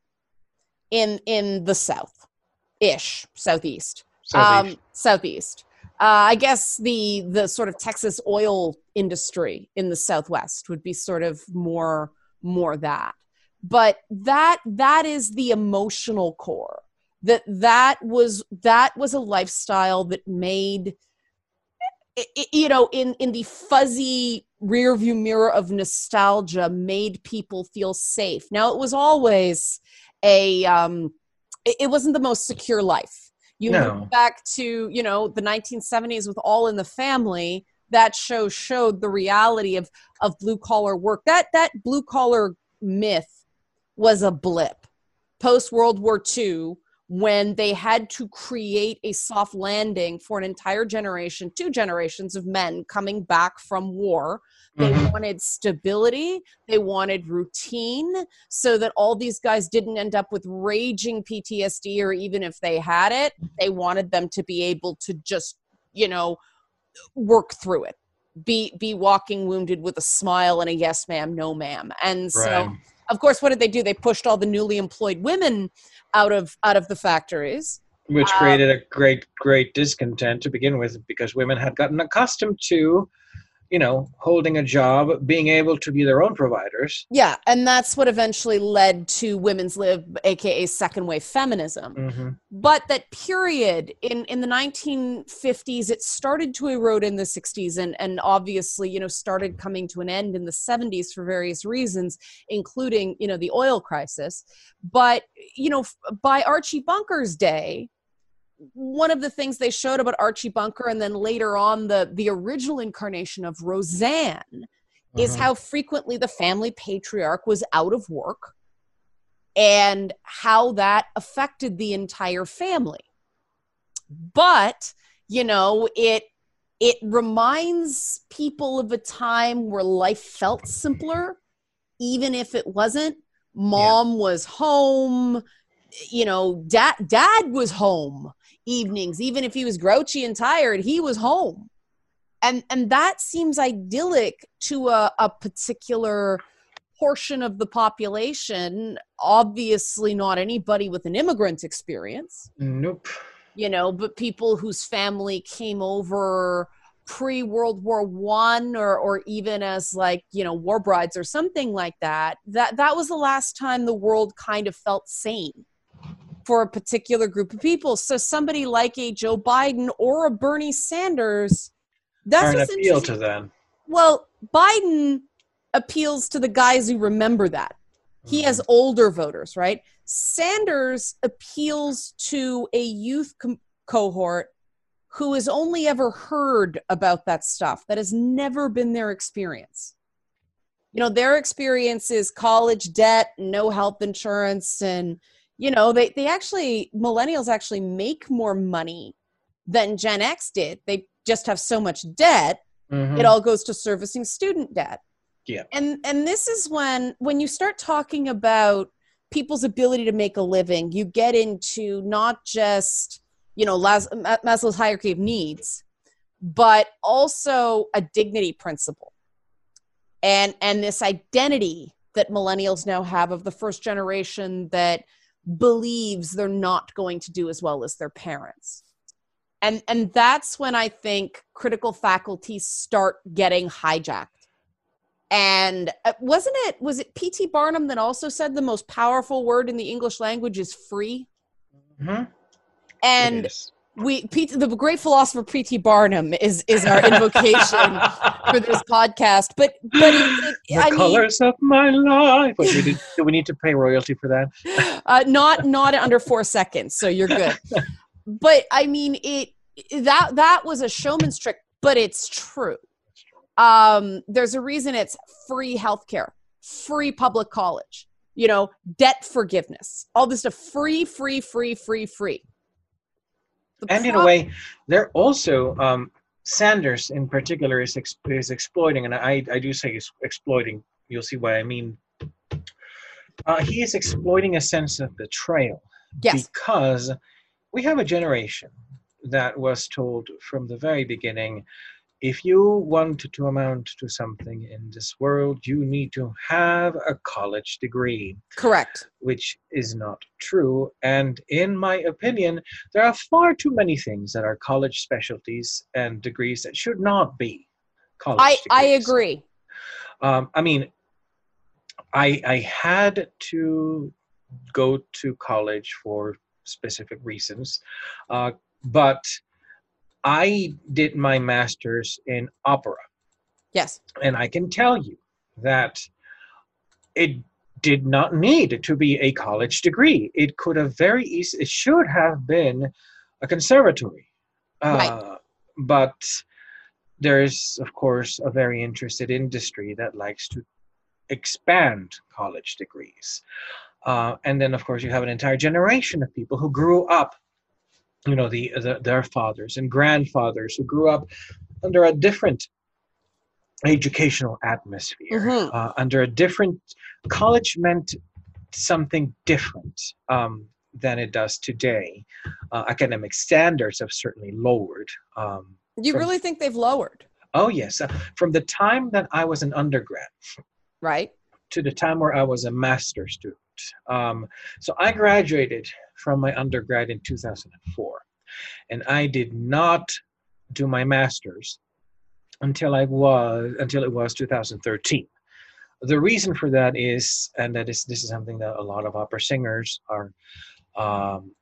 in in the south ish southeast southeast, um, southeast. Uh, I guess the the sort of Texas oil industry in the southwest would be sort of more more that. But that that is the emotional core. That that was that was a lifestyle that made, you know, in in the fuzzy rear view mirror of nostalgia made people feel safe. Now, it was always a, um, it, it wasn't the most secure life. You No. look back to, you know, the nineteen seventies with All in the Family, that show showed the reality of, of blue collar work. That, that blue collar myth was a blip post World War Two, when they had to create a soft landing for an entire generation, two generations of men coming back from war. They Mhm. wanted stability. They wanted routine so that all these guys didn't end up with raging P T S D, or even if they had it, they wanted them to be able to just, you know, work through it. Be be walking wounded with a smile and a yes ma'am, no ma'am. And so, Right. of course, what did they do? They pushed all the newly employed women out of out of the factories. Which Um, created a great, great discontent to begin with, because women had gotten accustomed to, you know, holding a job, being able to be their own providers. Yeah, and that's what eventually led to women's lib, aka second wave feminism. Hmm. But that period in, in the nineteen fifties, it started to erode in the sixties, and, and obviously, you know, started coming to an end in the seventies for various reasons, including, you know, the oil crisis. But, you know, by Archie Bunker's day, one of the things they showed about Archie Bunker, and then later on the, the original incarnation of Roseanne, is Mhm. how frequently the family patriarch was out of work and how that affected the entire family. But, you know, it it reminds people of a time where life felt simpler, even if it wasn't. Mom was home, you know, dad dad was home evenings, even if he was grouchy and tired, he was home. And and that seems idyllic to a, a particular portion of the population, obviously not anybody with an immigrant experience, Nope. you know, but people whose family came over pre-World War One, or or even as, like, you know, war brides or something like that. That that was the last time the world kind of felt sane for a particular group of people. So somebody like a Joe Biden or a Bernie Sanders, that's Are an what's appeal interesting. to them. Well, Biden appeals to the guys who remember that. He has older voters, right? Sanders appeals to a youth com- cohort who has only ever heard about that stuff, that has never been their experience. You know, their experience is college debt, no health insurance, and, you know, they, they actually, millennials actually make more money than Gen X did. They just have so much debt. Mhm. It all goes to servicing student debt. Yeah. And and this is when when you start talking about people's ability to make a living, you get into not just, you know, Las- Maslow's hierarchy of needs, but also a dignity principle. And and this identity that millennials now have of the first generation that believes they're not going to do as well as their parents. And and that's when I think critical faculties start getting hijacked. And uh, wasn't it, was it P T Barnum that also said the most powerful word in the English language is free? Mhm. And It is. we, P T, the great philosopher P T Barnum is is our invocation for this podcast. But but it, it The I mean, colors of my life. Wait, we did, do we need to pay royalty for that? uh, not not under four seconds, so you're good. But I mean, it that that was a showman's trick, but it's true. Um, there's a reason it's free healthcare, free public college, you know, debt forgiveness, all this stuff, free, free, free, free, free. The And in a prob- way, they're also um, Sanders in particular is ex- is exploiting, and I I do say is exploiting. You'll see what I mean. Uh, he is exploiting a sense of betrayal, Yes. because we have a generation that was told from the very beginning, if you want to amount to something in this world, you need to have a college degree, Correct. which is not true. And in my opinion, there are far too many things that are college specialties and degrees that should not be college I, degrees. I agree. Um, I mean, I, I had to go to college for specific reasons, uh, but I did my master's in opera. Yes. And I can tell you that it did not need to be a college degree. It could have very easily, it should have been a conservatory. Right. Uh, but there's, of course, a very interested industry that likes to expand college degrees. Uh, and then, of course, you have an entire generation of people who grew up, you know, the, the their fathers and grandfathers who grew up under a different educational atmosphere, Mhm. uh, under a different, college meant something different um, than it does today. Uh, academic standards have certainly lowered. Um, You from, really think they've lowered, oh, yes. Uh, from the time that I was an undergrad right? to the time where I was a master's student. Um, so I graduated from my undergrad in two thousand four, and I did not do my master's until I was until it was two thousand thirteen. The reason for that is, and that is this is something that a lot of opera singers are um,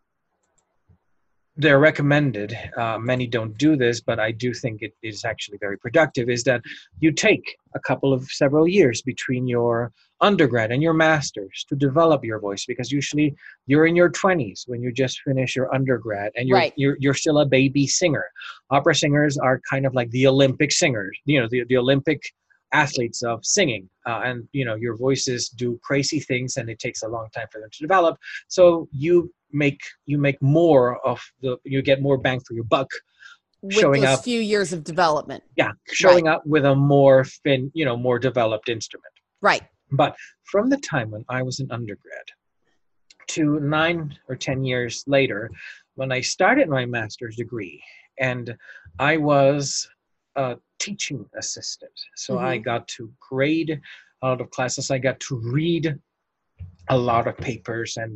they're recommended. Uh, many don't do this, but I do think it is actually very productive, is that you take a couple of several years between your undergrad and your master's to develop your voice, because usually you're in your twenties when you just finish your undergrad and you're, Right. you're, you're still a baby singer. Opera singers are kind of like the Olympic singers, you know, the, the Olympic athletes of singing, uh, and you know your voices do crazy things and it takes a long time for them to develop, so you make you make more of the you get more bang for your buck With showing those up few years of development. yeah showing up with a more fin you know more developed instrument. Right. But from the time when I was an undergrad to nine or ten years later, when I started my master's degree, and I was a teaching assistant. So I Mhm. got to grade a lot of classes. I got to read a lot of papers and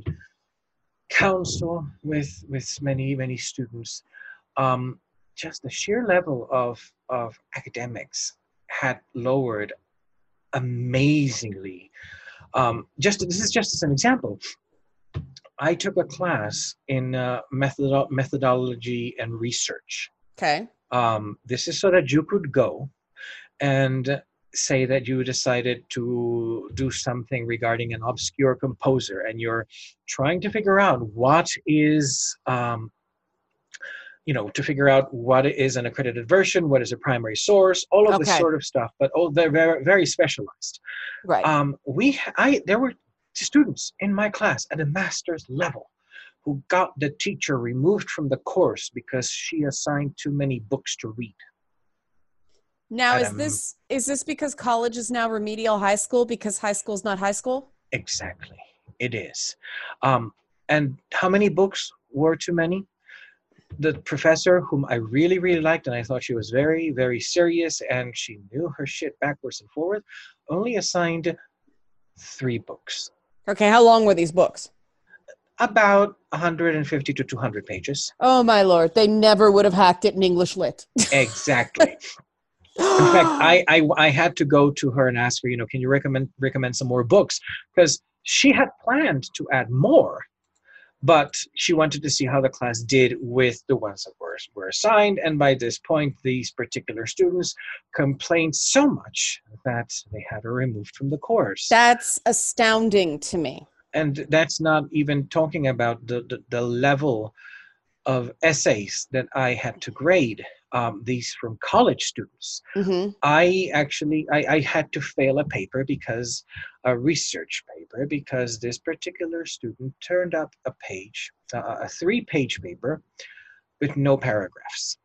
counsel with with many many students. Um, just the sheer level of of academics had lowered amazingly. Um, just this is just as an example. I took a class in uh, methodo- methodology and research. Okay. Um, this is so that you could go and say that you decided to do something regarding an obscure composer, and you're trying to figure out what is, um, you know, to figure out what is an accredited version, what is a primary source, all of this Okay. sort of stuff. But oh, they're very, very specialized. Right. Um, we, I, there were students in my class at a master's level who got the teacher removed from the course because she assigned too many books to read. Now, At is a- this is this because college is now remedial high school because high school is not high school? Exactly, it is. Um, and how many books were too many? The professor, whom I really, really liked, and I thought she was very, very serious, and she knew her shit backwards and forward, only assigned three books, Okay, how long were these books? about one hundred fifty to two hundred pages. Oh my lord, they never would have hacked it in English lit. Exactly. In fact, I, I I had to go to her and ask her, you know, can you recommend recommend some more books? Because she had planned to add more, but she wanted to see how the class did with the ones that were, were assigned. And by this point, these particular students complained so much that they had her removed from the course. That's astounding to me. And that's not even talking about the, the, the level of essays that I had to grade. Um, these from college students. Hmm. I actually I, I had to fail a paper because a research paper because this particular student turned up a page, uh, a three-page paper with no paragraphs.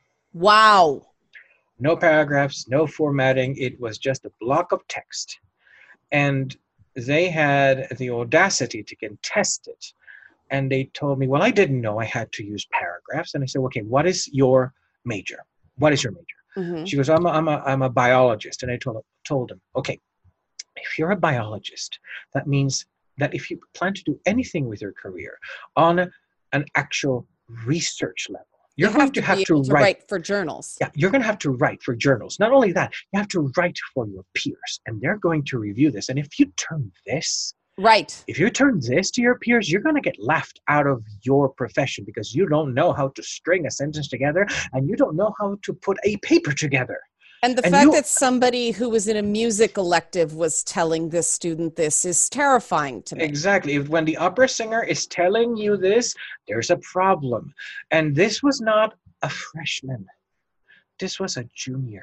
Wow. No paragraphs, no formatting. It was just a block of text. And they had the audacity to contest it. And they told me, well, I didn't know I had to use paragraphs. And I said, okay, what is your major? What is your major? Hmm. She goes, I'm a, I'm a, I'm a biologist. And I told, told him, okay, if you're a biologist, that means that if you plan to do anything with your career on an actual research level, you're You going to have be to able to write. write for journals. Yeah, you're going to have to write for journals. Not only that, you have to write for your peers, and they're going to review this. And if you turn this Right. If you turn this to your peers, you're going to get laughed out of your profession because you don't know how to string a sentence together and you don't know how to put a paper together. And the And fact you- that somebody who was in a music elective was telling this student this is terrifying to me. Exactly. If- When the opera singer is telling you this, there's a problem. And this was not a freshman. This was a junior.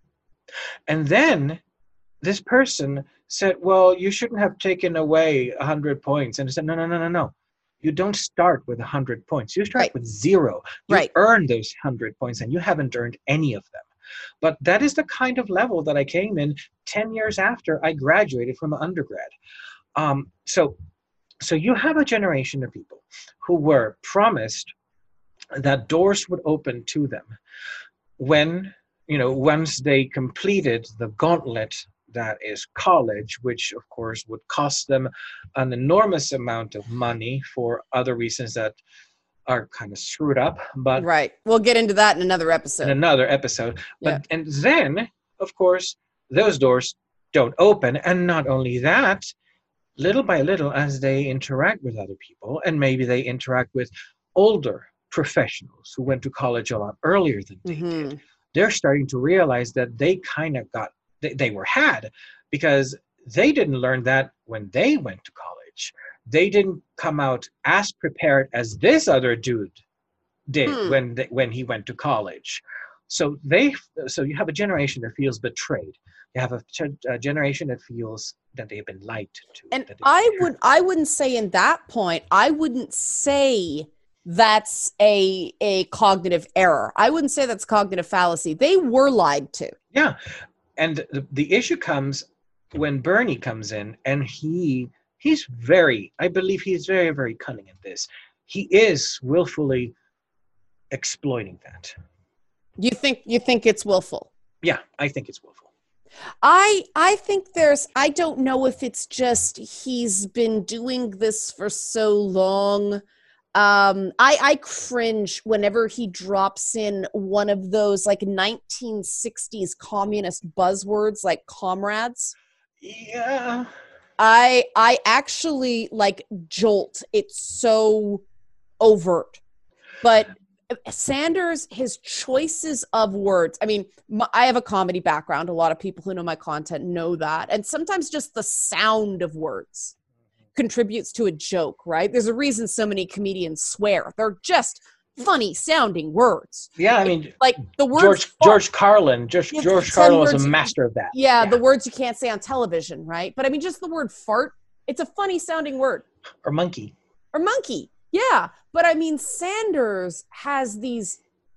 And then this person said, well, you shouldn't have taken away one hundred points. And I said, no, no, no, no, no. You don't start with one hundred points. You start Right. with zero. You Right. earn those one hundred points, and you haven't earned any of them. But that is the kind of level that I came in ten years after I graduated from undergrad. Um, so, so you have a generation of people who were promised that doors would open to them when, you know, once they completed the gauntlet that is college, which of course would cost them an enormous amount of money for other reasons that are kind of screwed up. But Right. We'll get into that in another in episode. another episode. But Yeah. and then, of course, those doors don't open. And not only that, little by little, as they interact with other people, and maybe they interact with older professionals who went to college a lot earlier than they Mhm. did, they're starting to realize that they kind of got they, they were had because they didn't learn that when they went to college. They didn't come out as prepared as this other dude did Hmm. when they, when he went to college. So they so you have a generation that feels betrayed. You have a, ch- a generation that feels that they've been lied to. And that they've I been would I wouldn't say in that point, I wouldn't say that's a a cognitive error. I wouldn't say that's cognitive fallacy. They were lied to. Yeah. And the, the issue comes when Bernie comes in, and he he's very, I believe he's very, very cunning in this. He is willfully exploiting that. You think you think it's willful? Yeah, I think it's willful. I I think there's I don't know if it's just he's been doing this for so long. Um, I I cringe whenever he drops in one of those like nineteen sixties communist buzzwords like comrades. Yeah. I I actually like jolt. It's so overt. But Sanders, his choices of words. I mean, my, I have a comedy background. A lot of people who know my content know that. And sometimes just the sound of words contributes to a joke, right? There's a reason so many comedians swear. They're just funny sounding words. Yeah, I mean, Like the words George fart- George Carlin, George, Yeah, George ten Carlin was words a you- master of that. yeah, Yeah. the words you can't say on television, right? But I mean, just the word fart, it's a funny sounding word. Or monkey. Or monkey. Yeah. But I mean, Sanders has these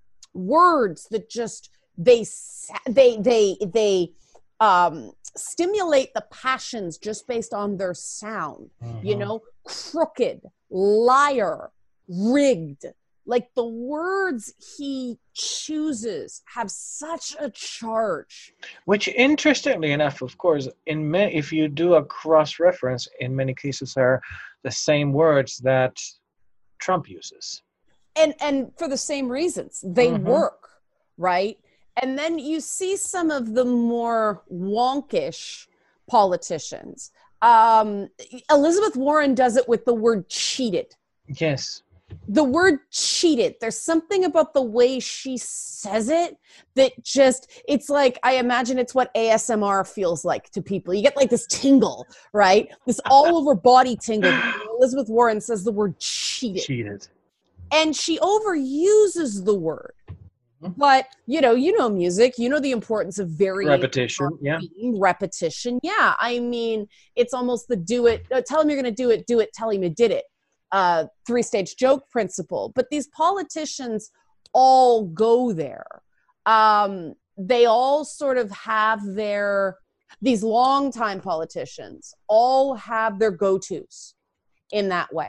words that just, they, sa- they, they, they, um, stimulate the passions just based on their sound, you Mhm. know, crooked, liar, rigged. Like the words he chooses have such a charge. Which, interestingly enough, of course, in ma- if you do a cross reference, in many cases are the same words that Trump uses. and and for the same reasons they Mhm. work, right? And then you see some of the more wonkish politicians. um Elizabeth Warren does it with the word cheated. Yes. The word cheated, there's something about the way she says it that just, it's like, I imagine it's what A S M R feels like to people. You get like this tingle, right? This all over body tingle. Elizabeth Warren says the word cheated. Cheated. And she overuses the word. But you know, you know music, you know the importance of variation, Repetition. Yeah. repetition. Yeah, I mean, it's almost the do it. Uh, tell him you're going to do it. Do it. Tell him you did it. Uh, three-stage joke principle. But these politicians all go there. Um, they all sort of have their. These longtime politicians all have their go-tos in that way,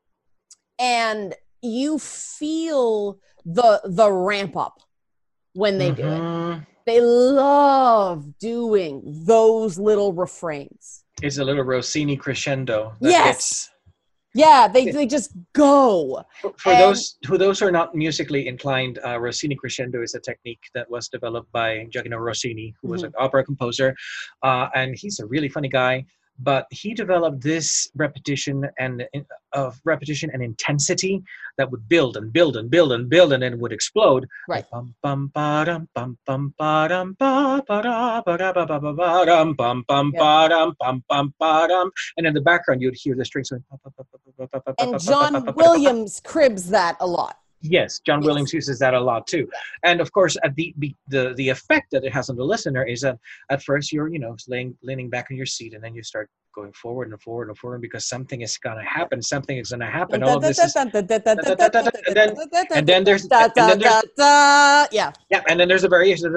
and you feel the the ramp up when they do it. Mhm. They love doing those little refrains. It's a little Rossini crescendo. that Yes. hits. Yeah, they, they just go. For, for And- those who those who are not musically inclined, uh, Rossini crescendo is a technique that was developed by Giacomo Rossini, who was Mhm. an opera composer, uh, and he's a really funny guy. but he developed this repetition and of repetition and intensity that would build and build and build and build and then would explode. Right. Like, bum bum ba-dum, bum bum ba-dum, ba ba-da, ba-da, ba ba ba ba-dum, bum bum Yep. ba-dum, bum bum ba-dum. And in the background you'd hear the strings going. And John Williams cribs that a lot. Yes, John Yes. Williams uses that a lot too. And of course, at the, the the the effect that it has on the listener is that at first you're, you know, laying leaning back in your seat, and then you start going forward and forward and forward because something is gonna happen. Something is gonna happen. All of this is, and then there's and then there's yeah. yeah, and then there's a variation.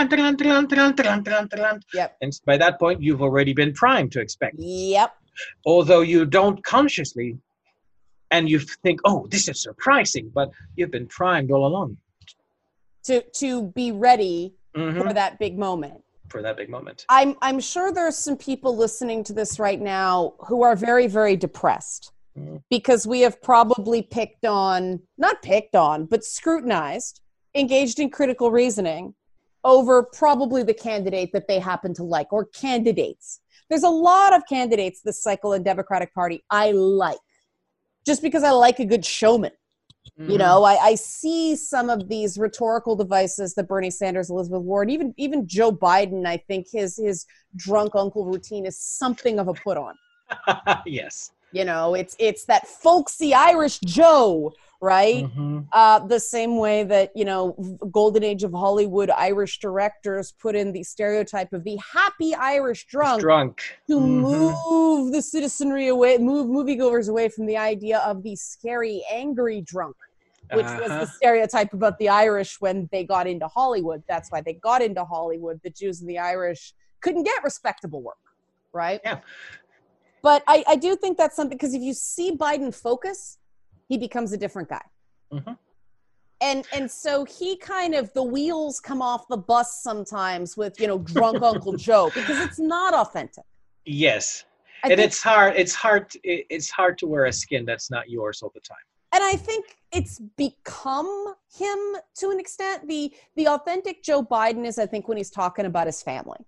Yep. And by that point, you've already been primed to expect, Yep. although you don't consciously. And you think, oh, this is surprising, but you've been primed all along. To to be ready Mhm. for that big moment. For that big moment. I'm I'm sure there's some people listening to this right now who are very, very depressed Mhm. because we have probably picked on, not picked on, but scrutinized, engaged in critical reasoning over probably the candidate that they happen to like, or candidates. There's a lot of candidates this cycle in Democratic Party I like, just because I like a good showman. Mhm. You know, I, I see some of these rhetorical devices that Bernie Sanders, Elizabeth Warren, even even Joe Biden, I think his his drunk uncle routine is something of a put on. Yes. You know, it's it's that folksy Irish Joe, right? Mhm. Uh, the same way that, you know, golden age of Hollywood Irish directors put in the stereotype of the happy Irish drunk Drunk. to Mhm. move the citizenry away, move moviegoers away from the idea of the scary, angry drunk, which was Uh-huh. the stereotype about the Irish when they got into Hollywood. That's why they got into Hollywood. The Jews and the Irish couldn't get respectable work, right? Yeah. But I, I do think that's something, because if you see Biden focus, he becomes a different guy. Mhm. And and so he kind of, the wheels come off the bus sometimes with, you know, drunk Uncle Joe, because it's not authentic. Yes. I And think, it's hard. It's hard. it- It's hard to wear a skin that's not yours all the time. and I think it's become him to an extent. The the authentic Joe Biden is, I think, when he's talking about his family.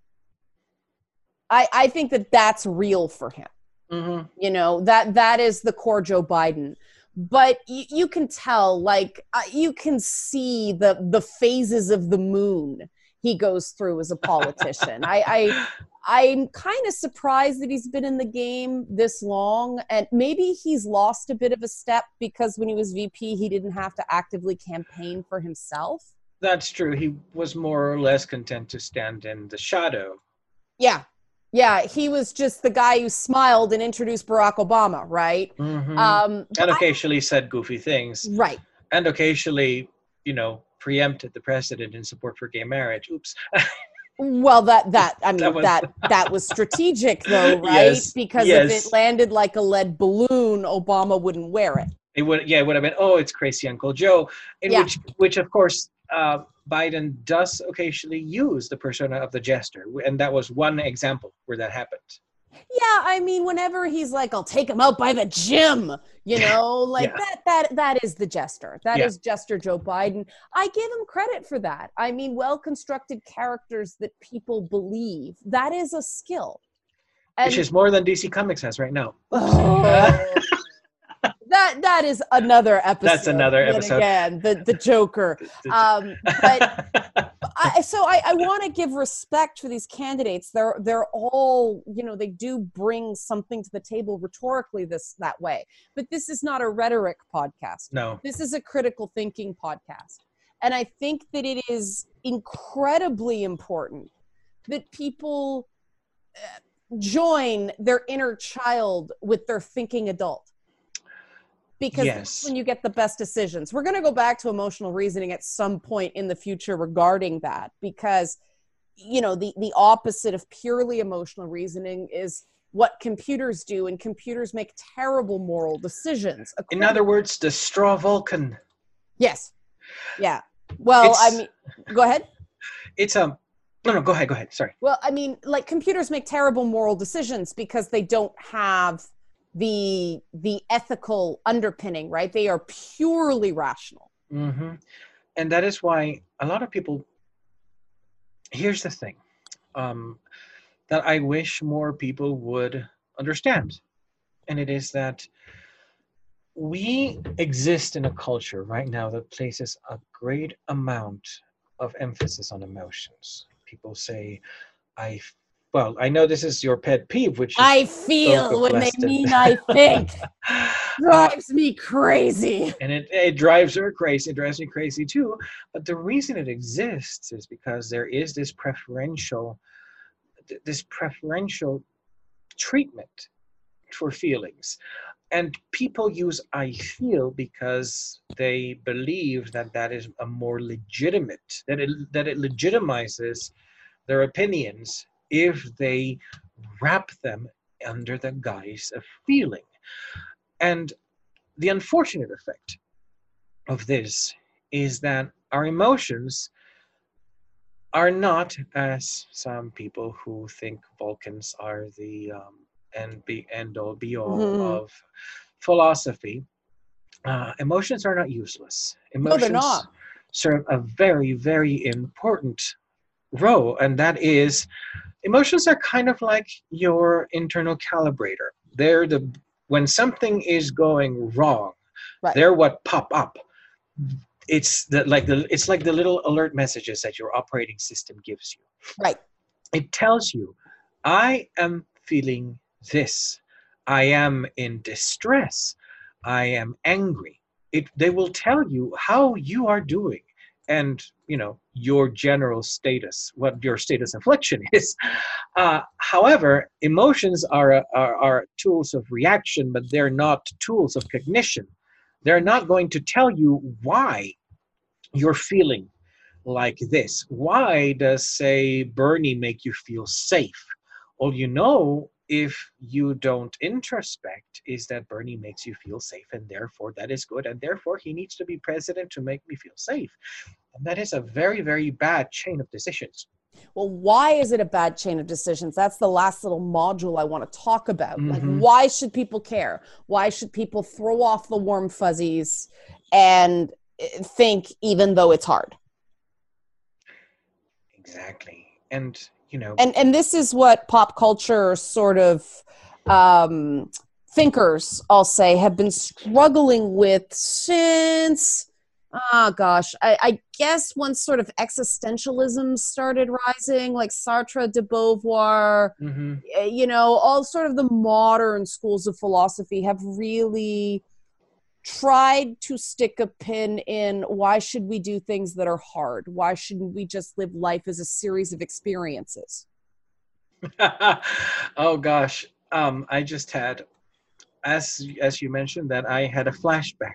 I I think that that's real for him. Mhm. You know, that that is the core Joe Biden. But you, you can tell, like, uh, you can see the the phases of the moon he goes through as a politician. I, I I'm kind of surprised that he's been in the game this long, and maybe he's lost a bit of a step because when he was V P, he didn't have to actively campaign for himself. That's true. He was more or less content to stand in the shadow. Yeah. Yeah, he was just the guy who smiled and introduced Barack Obama, right? Mhm. Um, but And I- occasionally said goofy things. right. And occasionally, you know, preempted the president in support for gay marriage. Oops. Well, that that I mean That was- that that was strategic, though, right? Yes, Because yes. if it landed like a lead balloon, Obama wouldn't wear it. It would, yeah, it would have been, oh, it's crazy Uncle Joe, in Yeah. which, which of course, uh, Biden does occasionally use the persona of the jester, and that was one example where that happened. Yeah, I mean, whenever he's like, "I'll take him out by the gym," you know, like Yeah. that that that is the jester. That Yeah. is Jester Joe Biden. I give him credit for that. I mean, well-constructed characters that people believe, that is a skill. Which is more than D C Comics has right now. Oh, that that is another episode. That's another yet episode. Again, the the Joker. Um, but I, so I, I want to give respect for these candidates. They're they're all, you know, they do bring something to the table rhetorically this that way. But this is not a rhetoric podcast. No. This is a critical thinking podcast. And I think that it is incredibly important that people uh, join their inner child with their thinking adult. Because Yes. that's when you get the best decisions. We're going to go back to emotional reasoning at some point in the future regarding that, because, you know, the, the opposite of purely emotional reasoning is what computers do, and computers make terrible moral decisions. In other words, the straw Vulcan. Yes. Yeah. Well, I It's- mean, go ahead. It's um. No, no. Go ahead. Go ahead. Sorry. Well, I mean, like, computers make terrible moral decisions because they don't have the the ethical underpinning, right? They are purely rational. Mm-hmm. And that is why a lot of people. Here's the thing. Um, that I wish more people would understand. And it is that we exist in a culture right now that places a great amount of emphasis on emotions. People say, I, well, I know this is your pet peeve, which is I feel when they blessed and- mean I think. uh, Drives me crazy. and it, it drives her crazy. It drives me crazy too. But the reason it exists is because there is this preferential, th- this preferential treatment for feelings. And people use I feel because they believe that that is a more legitimate, that it, that it legitimizes their opinions if they wrap them under the guise of feeling. And the unfortunate effect of this is that our emotions are not, as some people who think Vulcans are the um, and be end all be all Mhm. of philosophy. Uh, emotions are not useless. No, they're Emotions not. serve a very, very important role, and that is emotions are kind of like your internal calibrator. They're the when something is going wrong, Right. they're what pop up. It's the like the it's like the little alert messages that your operating system gives you. Right. It tells you, I am feeling this. I am in distress. I am angry. It they will tell you how you are doing and you know your general status, what your status affliction is. Uh, however, emotions are, a, are are tools of reaction, but they're not tools of cognition. They're not going to tell you why you're feeling like this. Why does, say, Bernie make you feel safe? All you know, if you don't introspect, is that Bernie makes you feel safe, and therefore that is good, and therefore he needs to be president to make me feel safe. And that is a very, very bad chain of decisions. Well, why is it a bad chain of decisions? That's the last little module I want to talk about. Mhm. Like, why should people care? Why should people throw off the warm fuzzies and uh, think, even though it's hard? Exactly. And, you know, And and this is what pop culture sort of um, thinkers, I'll say, have been struggling with since, oh gosh, I, I guess once sort of existentialism started rising, like Sartre, de Beauvoir, mhm. eh, you know, all sort of the modern schools of philosophy have really tried to stick a pin in why should we do things that are hard? Why shouldn't we just live life as a series of experiences? Oh gosh, um, I just had, as as you mentioned, that I had a flashback.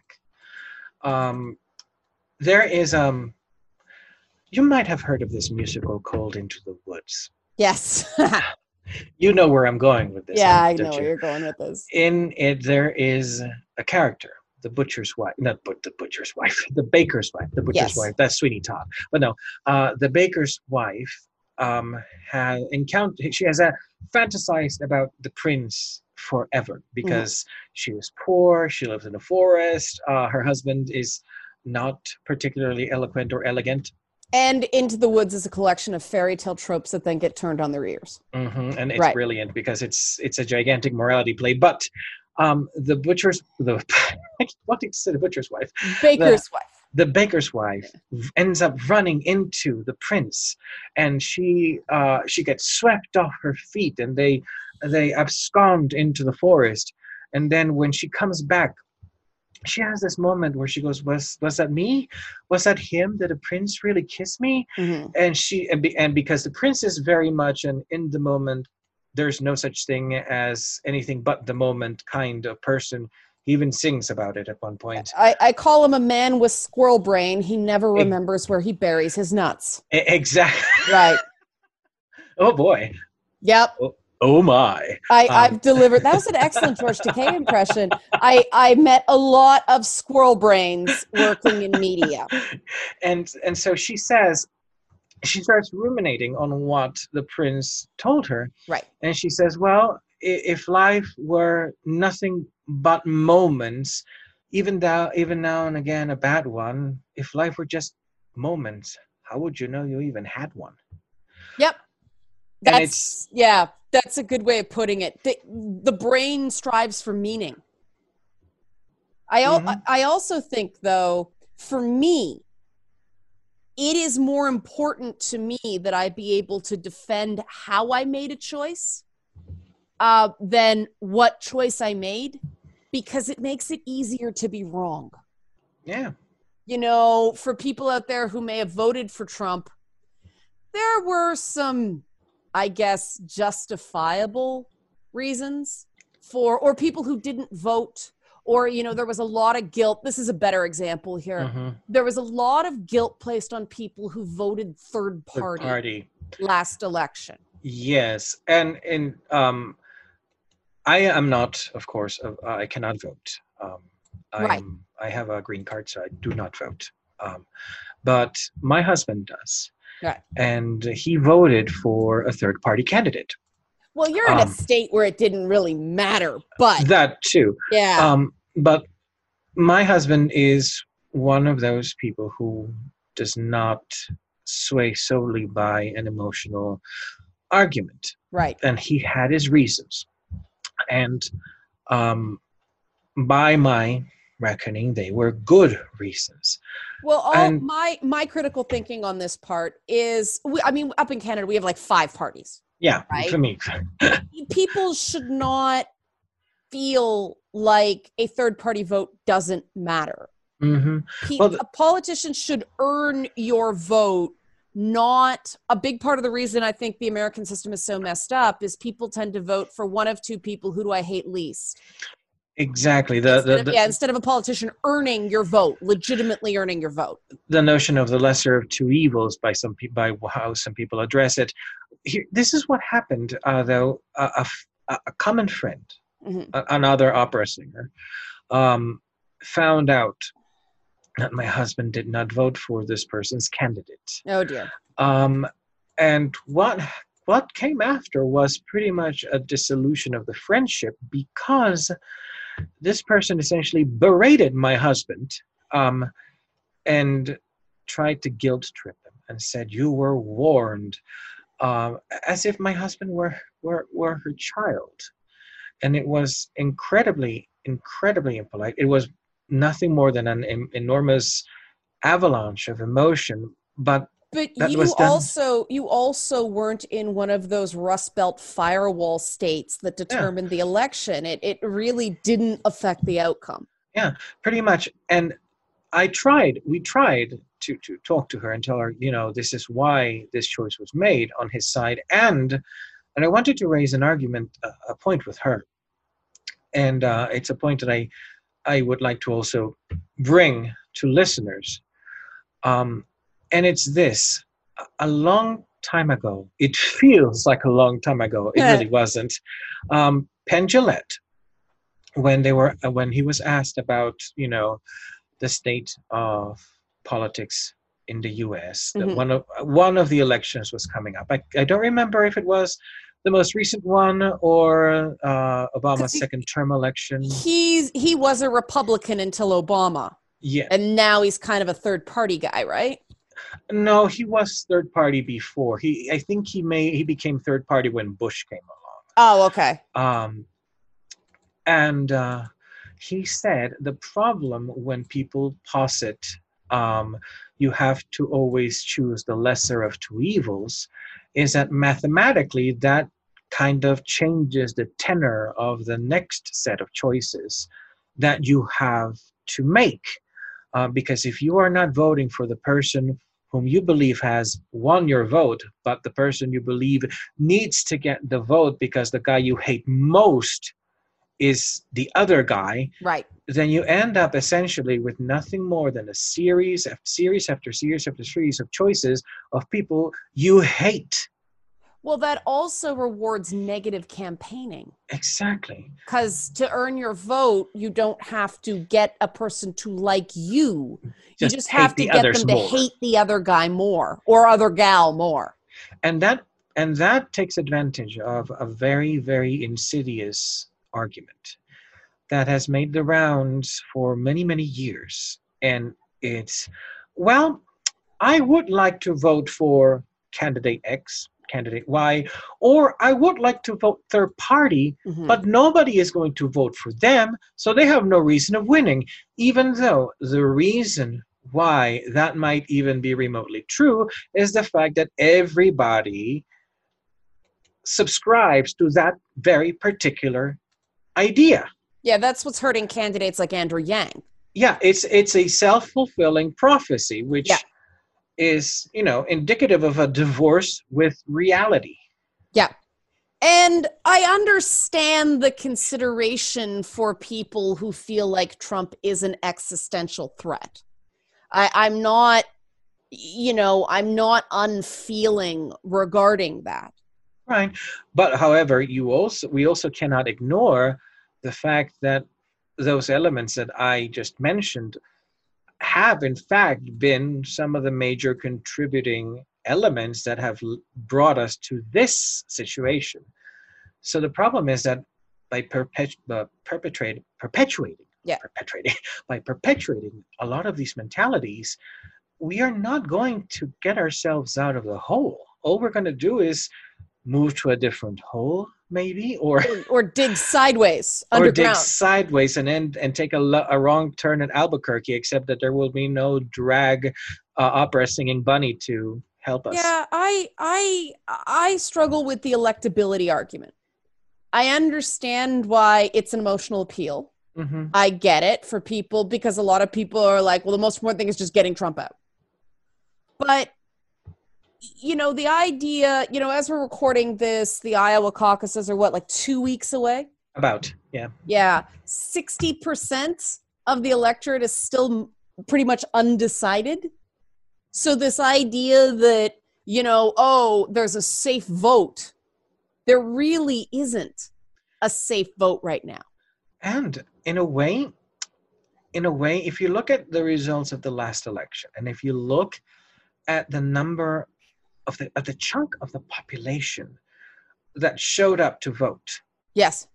Um, there is um, you might have heard of this musical called Into the Woods. Yes. You know where I'm going with this. Yeah, I don't know you? where you're going with this. In it, there is a character, the butcher's wife, not but the butcher's wife, the baker's wife, the butcher's Yes. wife. That's Sweeney Todd. But no, uh, the baker's wife um, has encountered. She has a fantasized about the prince forever because she was poor. She lives in a forest. Uh, her husband is not particularly eloquent or elegant. And Into the Woods is a collection of fairy tale tropes that then get turned on their ears. hmm And it's Right. brilliant because it's it's a gigantic morality play. But um, the butcher's the I keep wanting to say the butcher's wife. Baker's wife. The baker's wife ends up running into the prince, and she uh, she gets swept off her feet, and they they abscond into the forest. And then when she comes back, she has this moment where she goes, "Was was that me? Was that him? Did the prince really kiss me?" Mhm. And she and, be, and because the prince is very much an in the moment, there's no such thing as anything but the moment kind of person. He even sings about it at one point. I, I call him a man with squirrel brain. He never Ex- remembers where he buries his nuts. E- Exactly. Right. Oh boy. Yep. Oh my. I, Um, I've delivered. That was an excellent George Takei impression. I, I met a lot of squirrel brains working in media. and and so she says, she starts ruminating on what the prince told her. Right. And she says, well, i- if life were nothing but moments, even though even now and again a bad one, if life were just moments, how would you know you even had one? Yep. And it's That's yeah, that's a good way of putting it. The, the brain strives for meaning. I al- Mhm. I also think though, for me, it is more important to me that I be able to defend how I made a choice uh, than what choice I made, because it makes it easier to be wrong. yeah. You know, for people out there who may have voted for Trump, there were some, I guess, justifiable reasons for, or people who didn't vote, or, you know, there was a lot of guilt. This is a better example here. hmm There was a lot of guilt placed on people who voted third Third party, party. last election. Yes, and and um, I am not, of course, uh, I cannot vote. Um, I Right. am. I have a green card, so I do not vote. Um, but my husband does, Right. and he voted for a third party candidate. Well, you're in a Um, state where it didn't really matter, but That too. yeah. Um, but my husband is one of those people who does not sway solely by an emotional argument, Right. and he had his reasons. And um, by my reckoning, they were good reasons. Well, all And my my critical thinking on this part is, we, I mean, up in Canada, we have like five parties. yeah, Right. for me, People should not feel like a third party vote doesn't matter. hmm Pe- Well, the- a politician should earn your vote. Not a big part of the reason I think the American system is so messed up is people tend to vote for one of two people. Who do I hate least? exactly the Instead the, of, the, yeah, instead of a politician earning your vote, legitimately earning your vote. the notion of the lesser of two evils by some people, by how some people address it. Here, this is what happened, uh, though. A, a f- a- a common friend, Mhm. a- another opera singer, um, found out that my husband did not vote for this person's candidate. Oh dear. Um, and what what came after was pretty much a dissolution of the friendship, because this person essentially berated my husband um, and tried to guilt trip him and said, "You were warned," um, as if my husband were, were were her child. And it was incredibly, incredibly impolite. It was nothing more than an em- enormous avalanche of emotion, but But that you was done. also you also weren't in one of those Rust Belt firewall states that determined the election. It it really didn't affect the outcome. Pretty much. And I tried, we tried to, to talk to her and tell her, you know, this is why this choice was made on his side. And and I wanted to raise an argument, a, a point with her. And uh, it's a point that I, I would like to also bring to listeners. Um, and it's this: a- a long time ago, it feels like a long time ago, it really wasn't. Um, Penn Jillette, when they were uh, when he was asked about, you know, the state of politics in the U S, that Mhm. one of one of the elections was coming up. I, I don't remember if it was the most recent one or uh, 'Cause Obama's he- second term election. He's he was a Republican until Obama, Yeah, and now he's kind of a third party guy, right? no, he was third party before. He, I think he may he became third party when Bush came along. Oh, okay. Um, and uh, he said the problem when people posit um, you have to always choose the lesser of two evils is that mathematically that kind of changes the tenor of the next set of choices that you have to make. Uh, because if you are not voting for the person whom you believe has won your vote, but the person you believe needs to get the vote because the guy you hate most is the other guy, Right. then you end up essentially with nothing more than a series after series after series after series of choices of people you hate. Well, that also rewards negative campaigning. Exactly. Because to earn your vote, you don't have to get a person to like you. You Just just hate have to the get others them to more. hate the other guy more or other gal more. And that and that takes advantage of a very, very insidious argument that has made the rounds for many, many years. And it's, well, I would like to vote for candidate X, candidate Y, or I would like to vote third party, Mhm. but nobody is going to vote for them, so they have no reason of winning, even though the reason why that might even be remotely true is the fact that everybody subscribes to that very particular idea. Yeah, that's what's hurting candidates like Andrew Yang. Yeah, it's it's a self-fulfilling prophecy, which Yeah. is, you know, indicative of a divorce with reality. Yeah. And I understand the consideration for people who feel like Trump is an existential threat. I, I'm not, you know, I'm not unfeeling regarding that. Right. But however, you also we also cannot ignore the fact that those elements that I just mentioned have in fact been some of the major contributing elements that have l- brought us to this situation. So the problem is that by perpet- uh, perpetrating, perpetuating, Yeah. perpetuating, by perpetuating a lot of these mentalities, we are not going to get ourselves out of the hole. All we're going to do is move to a different hole, maybe, or Or, or dig sideways, or dig underground. sideways and end and take a, lo- a wrong turn at Albuquerque, except that there will be no drag uh, opera singing bunny to help us. Yeah, I I I struggle with the electability argument. I understand why it's an emotional appeal. Hmm. I get it for people because a lot of people are like, well, the most important thing is just getting Trump out. But you know, the idea, you know, as we're recording this, the Iowa caucuses are what, like two weeks away? About, yeah. Yeah, sixty percent of the electorate is still pretty much undecided. So this idea that, you know, oh, there's a safe vote, there really isn't a safe vote right now. And in a way, in a way, if you look at the results of the last election, and if you look at the number of the of the chunk of the population that showed up to vote, Yes.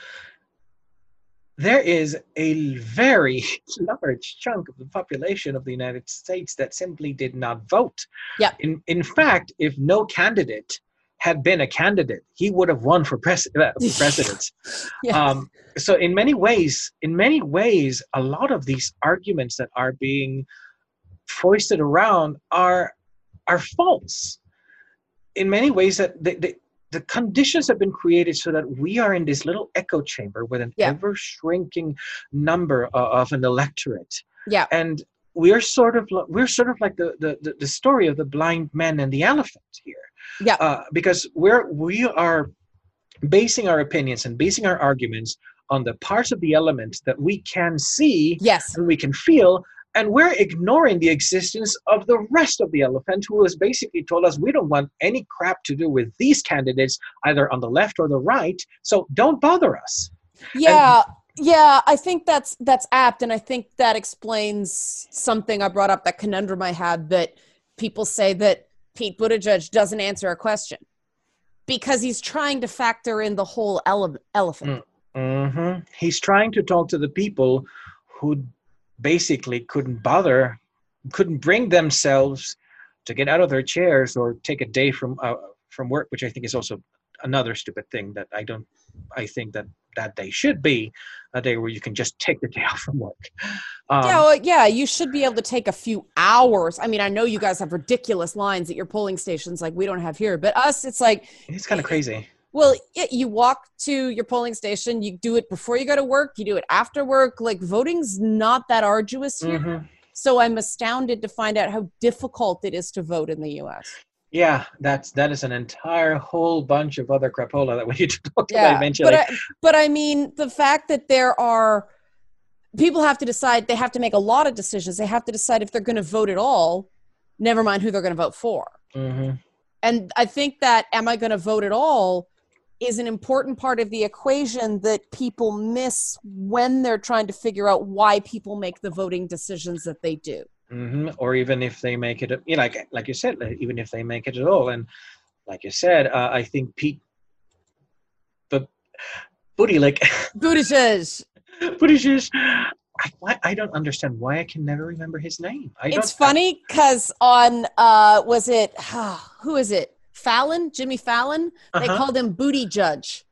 there is a very large chunk of the population of the United States that simply did not vote. Yeah. In in fact, if no candidate had been a candidate, he would have won for, pres- uh, for president. Yes. Um, so in many ways, in many ways, a lot of these arguments that are being foisted around are are false. In many ways, that they, they, the conditions have been created so that we are in this little echo chamber with an Yeah. ever shrinking number of, of an electorate, Yeah. and we're sort of li- we're sort of like the the, the, the story of the blind man and the elephant here. Yeah. Uh, because we're we are basing our opinions and basing our arguments on the parts of the element that we can see Yes. and we can feel, and we're ignoring the existence of the rest of the elephant, who has basically told us we don't want any crap to do with these candidates, either on the left or the right, so don't bother us. Yeah. Yeah, I think that's that's apt, and I think that explains something I brought up, that conundrum I had, that people say that Pete Buttigieg doesn't answer a question because he's trying to factor in the whole ele- elephant. Mm-hmm. He's trying to talk to the people who basically couldn't bother, couldn't bring themselves to get out of their chairs or take a day from uh, from work, which I think is also another stupid thing that I don't. I think that that day should be a day where you can just take the day off from work. Um, Yeah, well, yeah, you should be able to take a few hours. I mean, I know you guys have ridiculous lines at your polling stations like we don't have here, but us, it's like, it's kind of crazy. well, yeah, you walk to your polling station, you do it before you go to work, you do it after work. Like, voting's not that arduous here. Mm-hmm. So I'm astounded to find out how difficult it is to vote in the U S. Yeah, that's that is an entire whole bunch of other crapola that we need to talk about Yeah, eventually. but I, but I mean, the fact that there are people have to decide, they have to make a lot of decisions. They have to decide if they're going to vote at all, never mind who they're going to vote for. Mm-hmm. And I think that am I going to vote at all is an important part of the equation that people miss when they're trying to figure out why people make the voting decisions that they do. Mm-hmm. Or even if they make it, you know, like like you said, like, even if they make it at all, and like you said, uh, I think Pete, but Buttigieg, Buttigieg. Buttigieg, I, why, I don't understand why I can never remember his name. I It's don't, funny because on, uh, was it, who is it? Fallon, Jimmy Fallon, they Uh-huh. called him Booty Judge.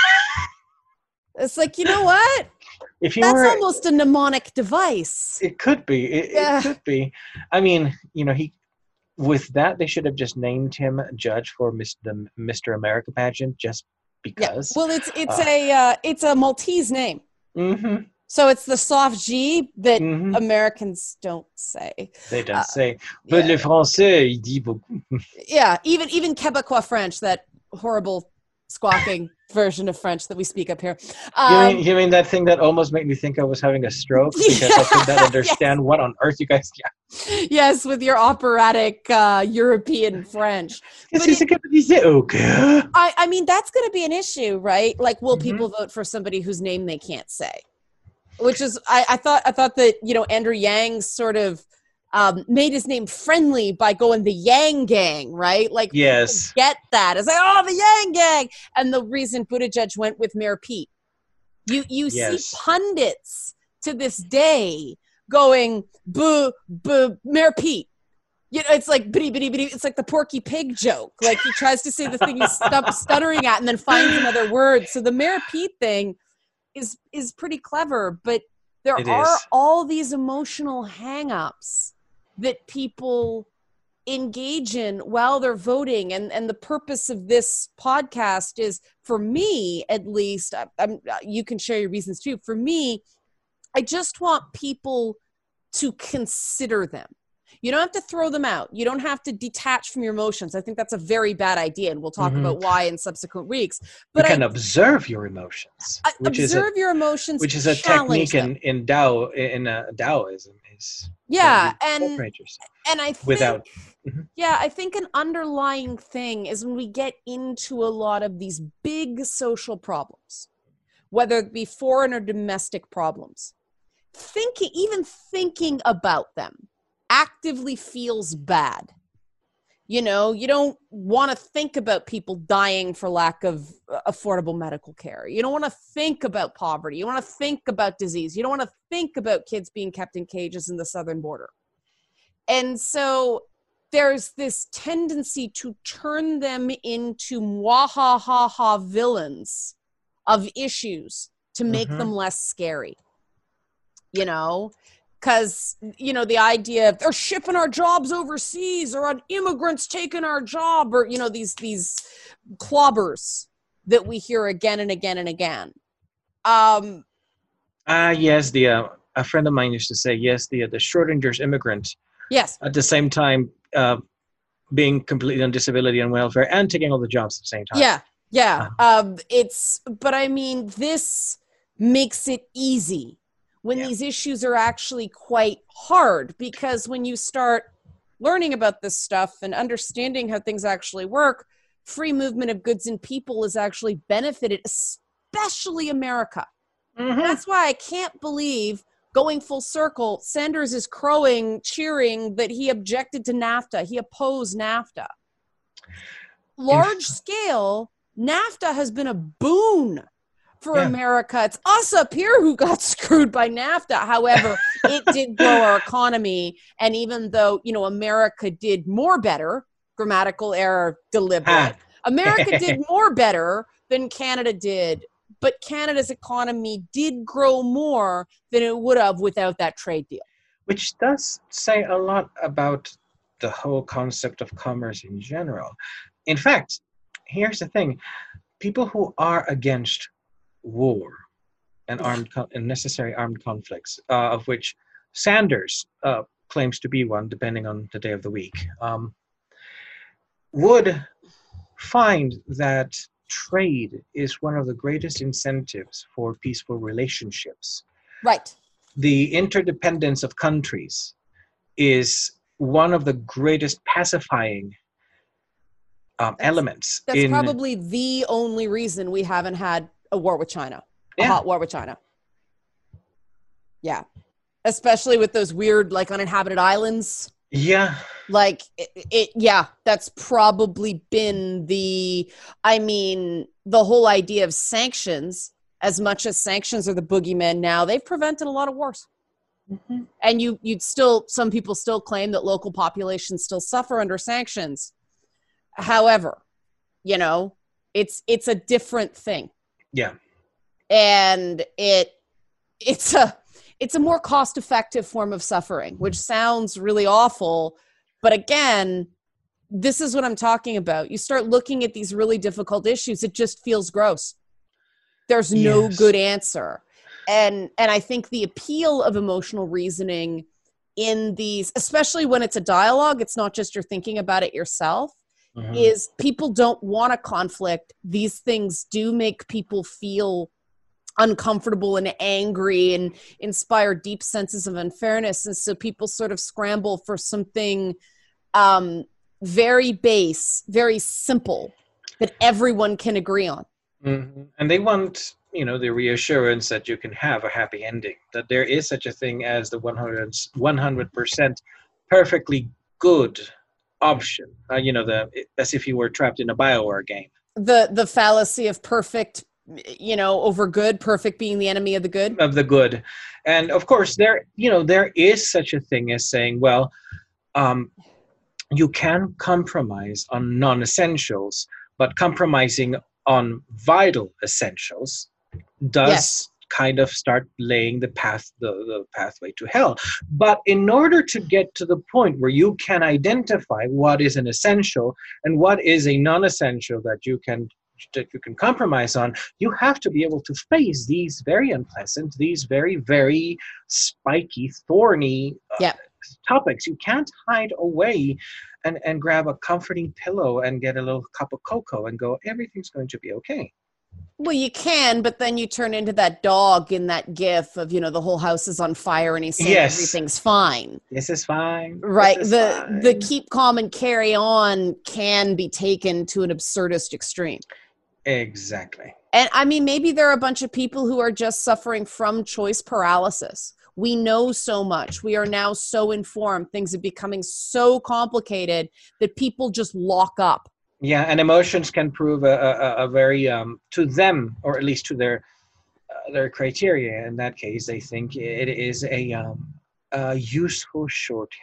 It's like, you know what? If you That's were, almost a mnemonic device. it could be. It, Yeah. it could be. I mean, you know, he with that they should have just named him judge for Miss the Mister America pageant just Yeah. because. Well, it's it's Uh, a uh, it's a Maltese name. Mm-hmm. So it's the soft G that Mm-hmm. Americans don't say. They don't Uh, say. But yeah. le français, il dit beaucoup. Yeah, even even Quebecois French, that horrible squawking version of French that we speak up here. You Um, mean, you mean that thing that almost made me think I was having a stroke because I could not understand what on earth you guys. Yeah. yes, with your operatic uh, European French. But Qu'est-ce que vous disiez? Okay. I, I mean, that's going to be an issue, right? Like, will Mhm. people vote for somebody whose name they can't say? Which is, I, I thought, I thought that, you know, Andrew Yang sort of um, made his name friendly by going the Yang Gang, right? Like, Yes. get that. It's like, oh, the Yang Gang. And the reason Buttigieg went with Mayor Pete. You you Yes. see pundits to this day going, boo, boo, Mayor Pete. You know, it's like bitty, bitty, bitty. It's like the Porky Pig joke. Like he tries to say the thing he's stu- stuttering at and then finds another word. So the Mayor Pete thing is is pretty clever, but there It are is. all these emotional hang-ups that people engage in while they're voting. And, and the purpose of this podcast is, for me, at least, I, I'm, you can share your reasons too. For me, I just want people to consider them. You don't have to throw them out. You don't have to detach from your emotions. I think that's a very bad idea, and we'll talk Mhm. about why in subsequent weeks. You But can I, observe your emotions, I which is a observe your emotions, which is a challenge technique them. in in Tao in uh, Taoism is Yeah, you and separate yourself and I think without. Mhm. yeah, I think an underlying thing is when we get into a lot of these big social problems, whether it be foreign or domestic problems, thinking, even thinking about them actively feels bad. You know, you don't want to think about people dying for lack of uh, affordable medical care. You don't want to think about poverty. You want to think about disease. You don't want to think about kids being kept in cages in the southern border. And so there's this tendency to turn them into mwahaha villains of issues to make Mhm. them less scary. You know, because, you know, the idea of they're shipping our jobs overseas, or on immigrants taking our job, or, you know, these these clobbers that we hear again and again and again. Um, Ah, yes. The uh, a friend of mine used to say, yes, the uh, the Schrodinger's immigrant. yes. At the same time, uh, being completely on disability and welfare and taking all the jobs at the same time. Yeah. Yeah. Uh-huh. Um, it's, but I mean, this makes it easy when Yeah. these issues are actually quite hard, because when you start learning about this stuff and understanding how things actually work, free movement of goods and people is actually benefited, especially America. Mhm. That's why I can't believe, going full circle, Sanders is crowing, cheering that he objected to NAFTA. He opposed NAFTA. Large scale, NAFTA has been a boon for Yeah. America. It's us up here who got screwed by NAFTA. However, it did grow our economy. And even though, you know, America did more better, grammatical error, deliberate, Ah. America did more better than Canada did. But Canada's economy did grow more than it would have without that trade deal. Which does say a lot about the whole concept of commerce in general. In fact, here's the thing: people who are against war and armed con- and necessary armed conflicts, uh, of which Sanders uh, claims to be one, depending on the day of the week, um, would find that trade is one of the greatest incentives for peaceful relationships. Right. The interdependence of countries is one of the greatest pacifying um, That's- elements. That's in, probably the only reason we haven't had a war with China, a Yeah. hot war with China. Yeah. Especially with those weird, like, uninhabited islands. yeah, Like, it, it, yeah, that's probably been the, I mean, the whole idea of sanctions, as much as sanctions are the boogeyman now, they've prevented a lot of wars. Mhm. And you, you'd still, some people still claim that local populations still suffer under sanctions. However, you know, it's it's a different thing. Yeah. And it it's a it's a more cost-effective form of suffering, which sounds really awful, but again, this is what I'm talking about. You start looking at these really difficult issues, it just feels gross. There's no Yes. good answer. And and I think the appeal of emotional reasoning in these, especially when it's a dialogue, it's not just you're thinking about it yourself, Mhm. is people don't want a conflict. These things do make people feel uncomfortable and angry and inspire deep senses of unfairness. And so people sort of scramble for something um, very base, very simple that everyone can agree on. Mhm. And they want, you know, the reassurance that you can have a happy ending, that there is such a thing as the one hundred, one hundred percent perfectly good option. Uh, you know, the as if you were trapped in a BioWare game. The the fallacy of perfect, you know, over good, perfect being the enemy of the good. Of the good. And of course, there, you know, there is such a thing as saying, well, um, you can compromise on non-essentials, but compromising on vital essentials does Yes. kind of start laying the path the, the pathway to hell. But in order to get to the point where you can identify what is an essential and what is a non-essential that you can that you can compromise on, you have to be able to face these very unpleasant, these very, very spiky, thorny uh, Yeah. topics. You can't hide away and, and grab a comforting pillow and get a little cup of cocoa and go, everything's going to be okay. Well, you can, but then you turn into that dog in that gif of, you know, the whole house is on fire and he's saying Yes. everything's fine. This is fine. Right. This is The fine. the keep calm and carry on can be taken to an absurdist extreme. Exactly. And I mean, maybe there are a bunch of people who are just suffering from choice paralysis. We know so much. We are now so informed. Things are becoming so complicated that people just lock up. Yeah, and emotions can prove a, a, a very um, to them, or at least to their uh, their criteria. In that case, they think it is a, um, a useful shorthand.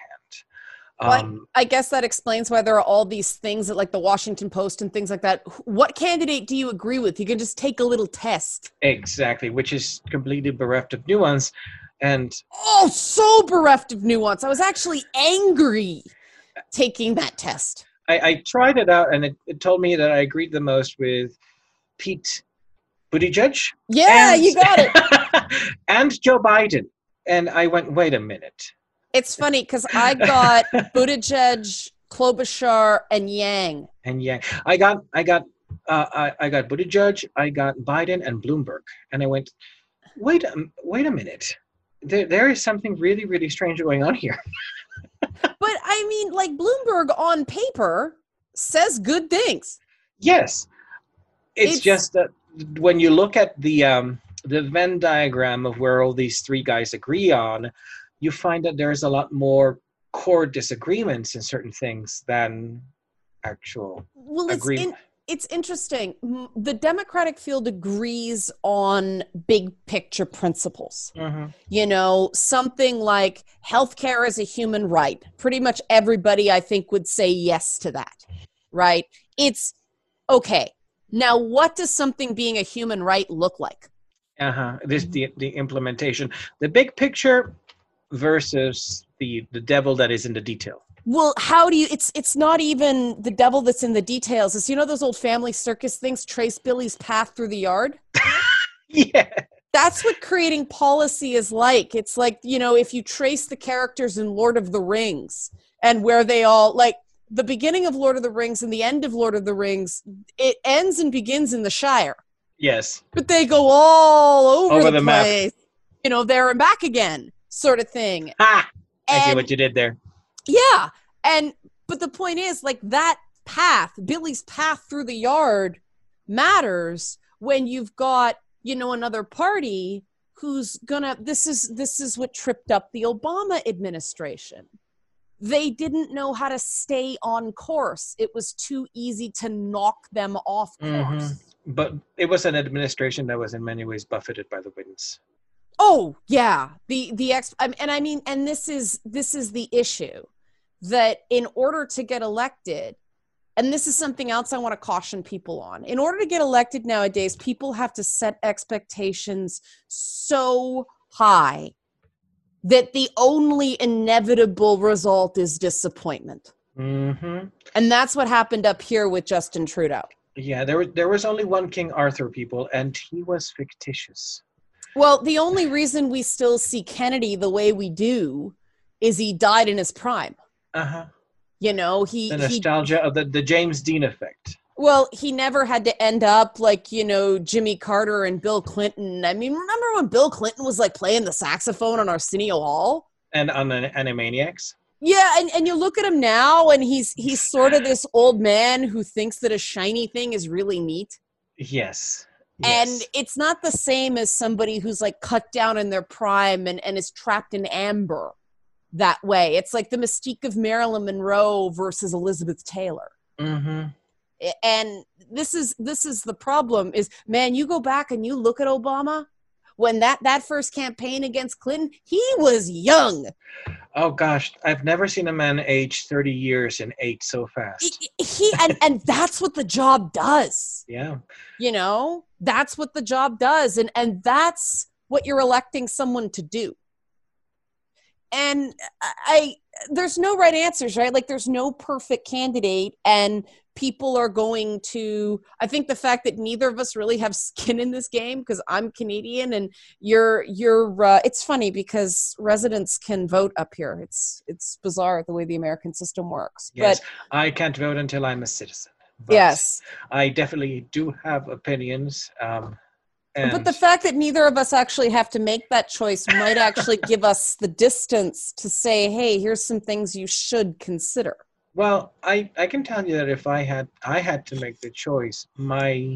Like, Um, I guess that explains why there are all these things that, like the Washington Post and things like that. What candidate do you agree with? You can just take a little test. exactly, which is completely bereft of nuance. And Oh, so bereft of nuance. I was actually angry taking that test. I, I tried it out, and it, it told me that I agreed the most with Pete Buttigieg. Yeah, and, you got it. and Joe Biden. And I went, wait a minute. It's funny because I got Buttigieg, Klobuchar, and Yang. And yeah, I got, I got, uh, I, I got Buttigieg, I got Biden, and Bloomberg. And I went, wait, a, wait a minute. There, there is something really, really strange going on here. But I mean, like Bloomberg on paper says good things. Yes, it's, It's- just that when you look at the um, the Venn diagram of where all these three guys agree on, you find that there's a lot more core disagreements in certain things than actual Well, it's agreement. in, it's interesting. M- The Democratic field agrees on big picture principles. Mhm. You know, something like healthcare is a human right. Pretty much everybody, I think, would say yes to that, right? It's okay. Now, what does something being a human right look like? Uh-huh. This the the implementation, the big picture versus the the devil that is in the detail. Well, how do you, it's it's not even the devil that's in the details. It's, you know, those old family circus things, trace Billy's path through the yard? Yeah. That's what creating policy is like. It's like, you know, if you trace the characters in Lord of the Rings and where they all, like, the beginning of Lord of the Rings and the end of Lord of the Rings, it ends and begins in the Shire. Yes. But they go all over, Over the, the map. place. You know, there and back again, sort of thing. Ha! I see And- what you did there. Yeah. And, but the point is, like, that path, Billy's path through the yard matters when you've got, you know, another party who's gonna, this is, this is what tripped up the Obama administration. They didn't know how to stay on course. It was too easy to knock them off course. Mhm. But it was an administration that was in many ways buffeted by the winds. Oh yeah, the the ex um, and I mean, and this is this is the issue, that in order to get elected, and this is something else I want to caution people on. In order to get elected nowadays, people have to set expectations so high that the only inevitable result is disappointment. Mm-hmm. And that's what happened up here with Justin Trudeau. Yeah, there, there was only one King Arthur, people, and he was fictitious. Well, the only reason we still see Kennedy the way we do is he died in his prime. Uh-huh. You know, he... The nostalgia he, of the, the James Dean effect. Well, he never had to end up like, you know, Jimmy Carter and Bill Clinton. I mean, remember when Bill Clinton was like playing the saxophone on Arsenio Hall? And on the Animaniacs? Yeah, and, and you look at him now, and he's he's sort of this old man who thinks that a shiny thing is really neat. Yes. And yes. it's not the same as somebody who's like cut down in their prime and, and is trapped in amber that way. It's like the mystique of Marilyn Monroe versus Elizabeth Taylor. Mm-hmm. And this is this is the problem is, man, you go back and you look at Obama. When that, that first campaign against Clinton, he was young. Oh, gosh. I've never seen a man age thirty years and age so fast. He, he and, and that's what the job does. Yeah. You know, that's what the job does. And, and that's what you're electing someone to do. And I, there's no right answers, right? Like there's no perfect candidate, and people are going to, I think the fact that neither of us really have skin in this game, because I'm Canadian and you're, you're, uh, it's funny because residents can vote up here. It's, it's bizarre the way the American system works. Yes. But, I can't vote until I'm a citizen. But yes. I definitely do have opinions. Um, And but the fact that neither of us actually have to make that choice might actually give us the distance to say, hey, here's some things you should consider. Well, I, I can tell you that if I had I had to make the choice, my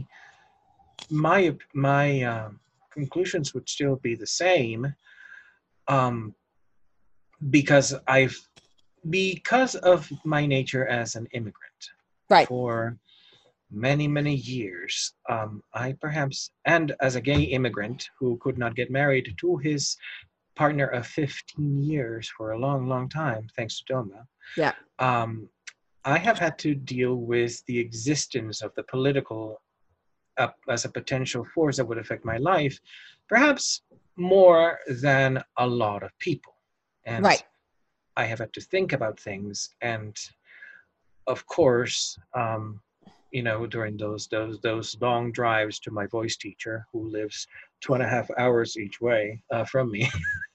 my my uh, conclusions would still be the same, um, because I've because of my nature as an immigrant, right? For many, many years, um, I perhaps, and as a gay immigrant who could not get married to his partner of fifteen years for a long, long time, thanks to Doma. Yeah. Um, I have had to deal with the existence of the political uh, as a potential force that would affect my life, perhaps more than a lot of people. And right. I have had to think about things, and of course, um, you know, during those those those long drives to my voice teacher, who lives two and a half hours each way uh, from me,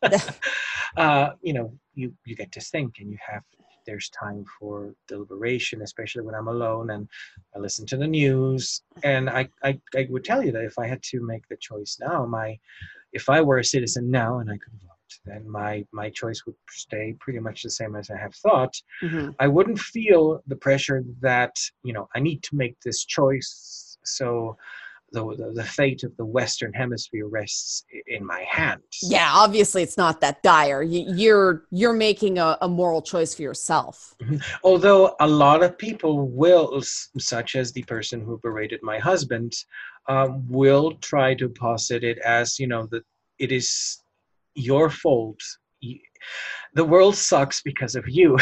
uh, you know, you you get to think, and you have there's time for deliberation, especially when I'm alone and I listen to the news. And I, I I would tell you that if I had to make the choice now, my if I were a citizen now and I could vote, then my my choice would stay pretty much the same as I have thought. Mm-hmm. I wouldn't feel the pressure that, you know, I need to make this choice, so the, the the fate of the Western Hemisphere rests in my hands. Yeah, obviously it's not that dire. You're you're making a, a moral choice for yourself. Mm-hmm. Although a lot of people will, such as the person who berated my husband, um, will try to posit it as, you know, that it is your fault. The world sucks because of you.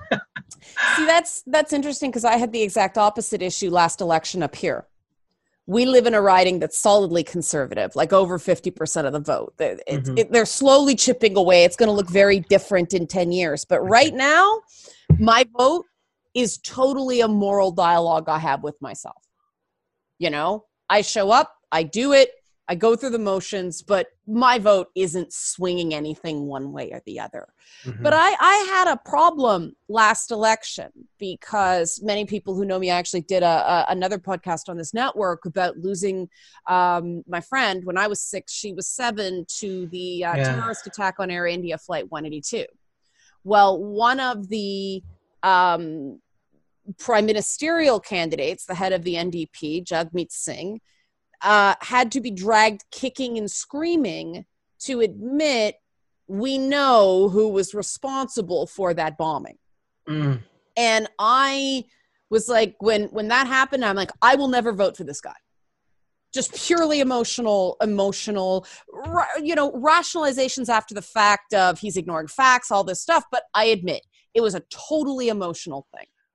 See, that's that's interesting, because I had the exact opposite issue last election up here. We live in a riding that's solidly conservative, like over fifty percent of the vote. It, mm-hmm. it, they're slowly chipping away. It's going to look very different in ten years. But right now, my vote is totally a moral dialogue I have with myself. You know, I show up, I do it, I go through the motions, but my vote isn't swinging anything one way or the other. Mm-hmm. But I, I had a problem last election, because many people who know me, I actually did a, a another podcast on this network about losing um, my friend when I was six. She was seven, to the uh, yeah. terrorist attack on Air India Flight one eighty-two. Well, one of the um, prime ministerial candidates, the head of the N D P, Jagmeet Singh, Uh, had to be dragged kicking and screaming to admit we know who was responsible for that bombing. Mm. And I was like, when when that happened, I'm like, I will never vote for this guy. Just purely emotional, emotional, ra- you know, rationalizations after the fact of he's ignoring facts, all this stuff. But I admit, it was a totally emotional thing.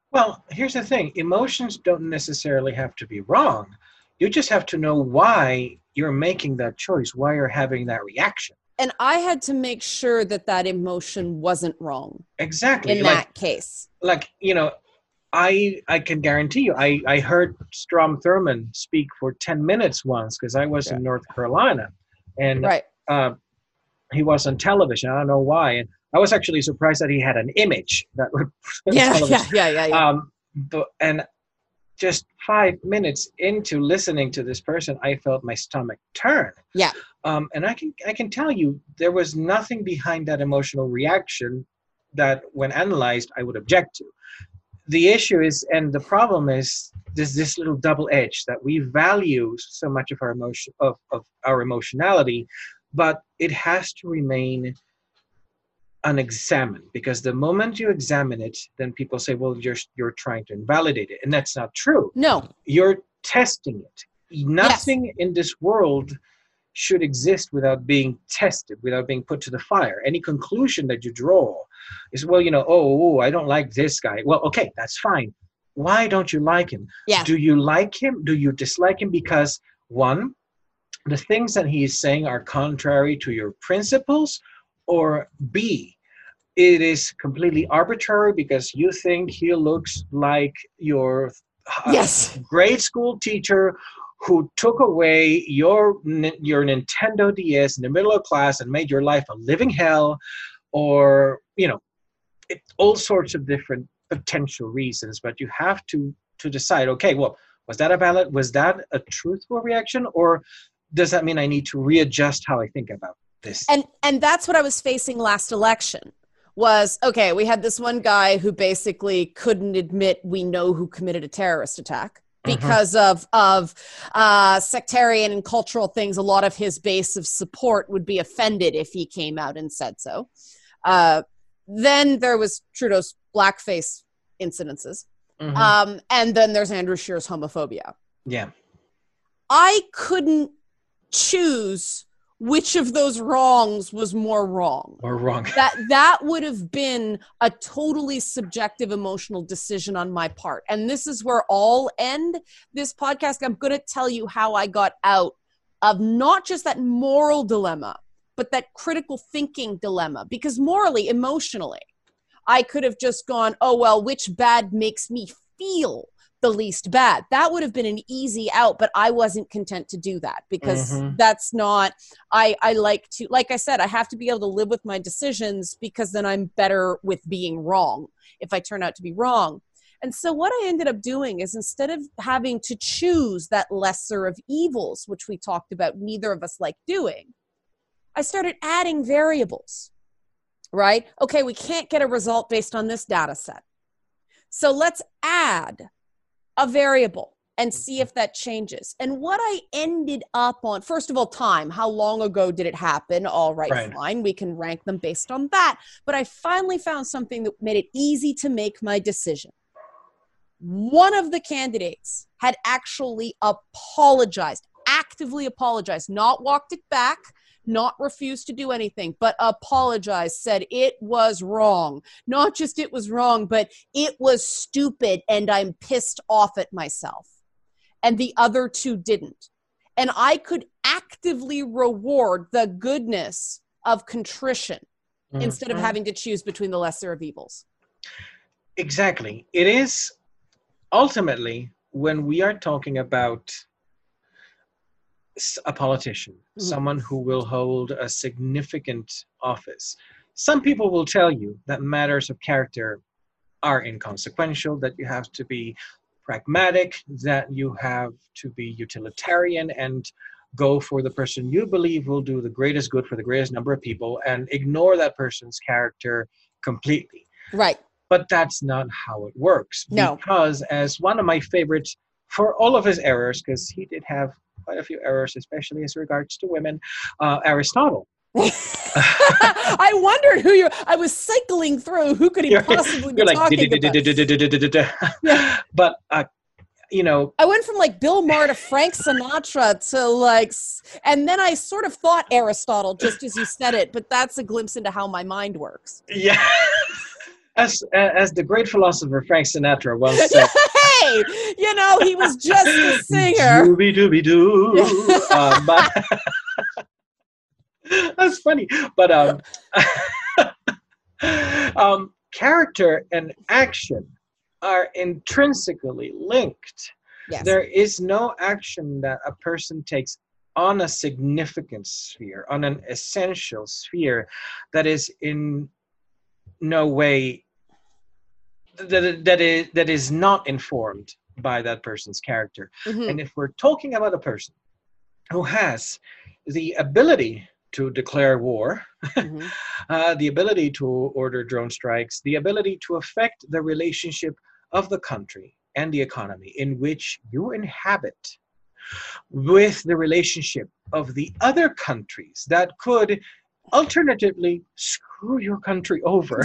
Well, here's the thing. Emotions don't necessarily have to be wrong. You just have to know why you're making that choice, why you're having that reaction. And I had to make sure that that emotion wasn't wrong Exactly. in like, that case. Like, you know, I I can guarantee you, I, I heard Strom Thurmond speak for ten minutes once because I was Yeah. in North Carolina. And Right. uh, he was on television. I don't know why. And I was actually surprised that he had an image that would Yeah, yeah, yeah, yeah, yeah. Um, but, and just five minutes into listening to this person, I felt my stomach turn. Yeah. Um, and I can I can tell you there was nothing behind that emotional reaction that, when analyzed, I would object to. The issue is, and the problem is, this this little double edge that we value so much of our emotion of, of our emotionality, but it has to remain unexamined, because the moment you examine it, then people say, well, you're you're trying to invalidate it, and that's not true. No. You're testing it. Nothing yes. in this world should exist without being tested, without being put to the fire. Any conclusion that you draw is, well, you know, oh, I don't like this guy. Well, okay, that's fine. Why don't you like him? Yeah. Do you like him? Do you dislike him because, one, the things that he is saying are contrary to your principles, or B, it is completely arbitrary because you think he looks like your uh, yes. grade school teacher who took away your your Nintendo D S in the middle of class and made your life a living hell, or, you know, it, all sorts of different potential reasons. But you have to to decide, okay, well, was that a valid, was that a truthful reaction, or does that mean I need to readjust how I think about this? And and that's what I was facing last election. Was, okay, we had this one guy who basically couldn't admit we know who committed a terrorist attack because mm-hmm. of of uh, sectarian and cultural things. A lot of his base of support would be offended if he came out and said so. Uh, then there was Trudeau's blackface incidences. Mm-hmm. Um, and then there's Andrew Scheer's homophobia. Yeah. I couldn't choose which of those wrongs was more wrong. Or wrong. That that would have been a totally subjective emotional decision on my part. And this is where I'll end this podcast. I'm going to tell you how I got out of not just that moral dilemma, but that critical thinking dilemma. Because morally, emotionally, I could have just gone, oh, well, which bad makes me feel the least bad? That would have been an easy out, but I wasn't content to do that because mm-hmm. that's not, I, I like to, like I said, I have to be able to live with my decisions because then I'm better with being wrong if I turn out to be wrong. And so what I ended up doing is, instead of having to choose that lesser of evils, which we talked about, neither of us like doing, I started adding variables, right? Okay, we can't get a result based on this data set. So let's add a variable and see if that changes. And what I ended up on, first of all, time. How long ago did it happen? All right, right, fine. We can rank them based on that. But I finally found something that made it easy to make my decision. One of the candidates had actually apologized, actively apologized, not walked it back, not refused to do anything, but apologized, said it was wrong. Not just it was wrong, but it was stupid and I'm pissed off at myself. And the other two didn't. And I could actively reward the goodness of contrition mm-hmm. instead of having to choose between the lesser of evils. Exactly. It is ultimately, when we are talking about a politician, mm-hmm. someone who will hold a significant office, some people will tell you that matters of character are inconsequential, that you have to be pragmatic, that you have to be utilitarian and go for the person you believe will do the greatest good for the greatest number of people and ignore that person's character completely. Right. But that's not how it works. No. Because, as one of my favorites, for all of his errors, because he did have quite a few errors, especially as regards to women, uh, Aristotle. I wondered who you're, I was cycling through, who could he you're, possibly you're be like, talking about? But, uh, you know. I went from like Bill Maher to Frank Sinatra to like, and then I sort of thought Aristotle just as you said it, but that's a glimpse into how my mind works. Yeah. As as the great philosopher Frank Sinatra once said, Hey, you know, he was just a singer. Dooby dooby doo. um, but that's funny. But um, um, character and action are intrinsically linked. Yes. There is no action that a person takes on a significant sphere, on an essential sphere, that is in no way that that is that is not informed by that person's character. Mhm. And if we're talking about a person who has the ability to declare war, Mhm. uh, the ability to order drone strikes, the ability to affect the relationship of the country and the economy in which you inhabit with the relationship of the other countries that could alternatively screw your country over,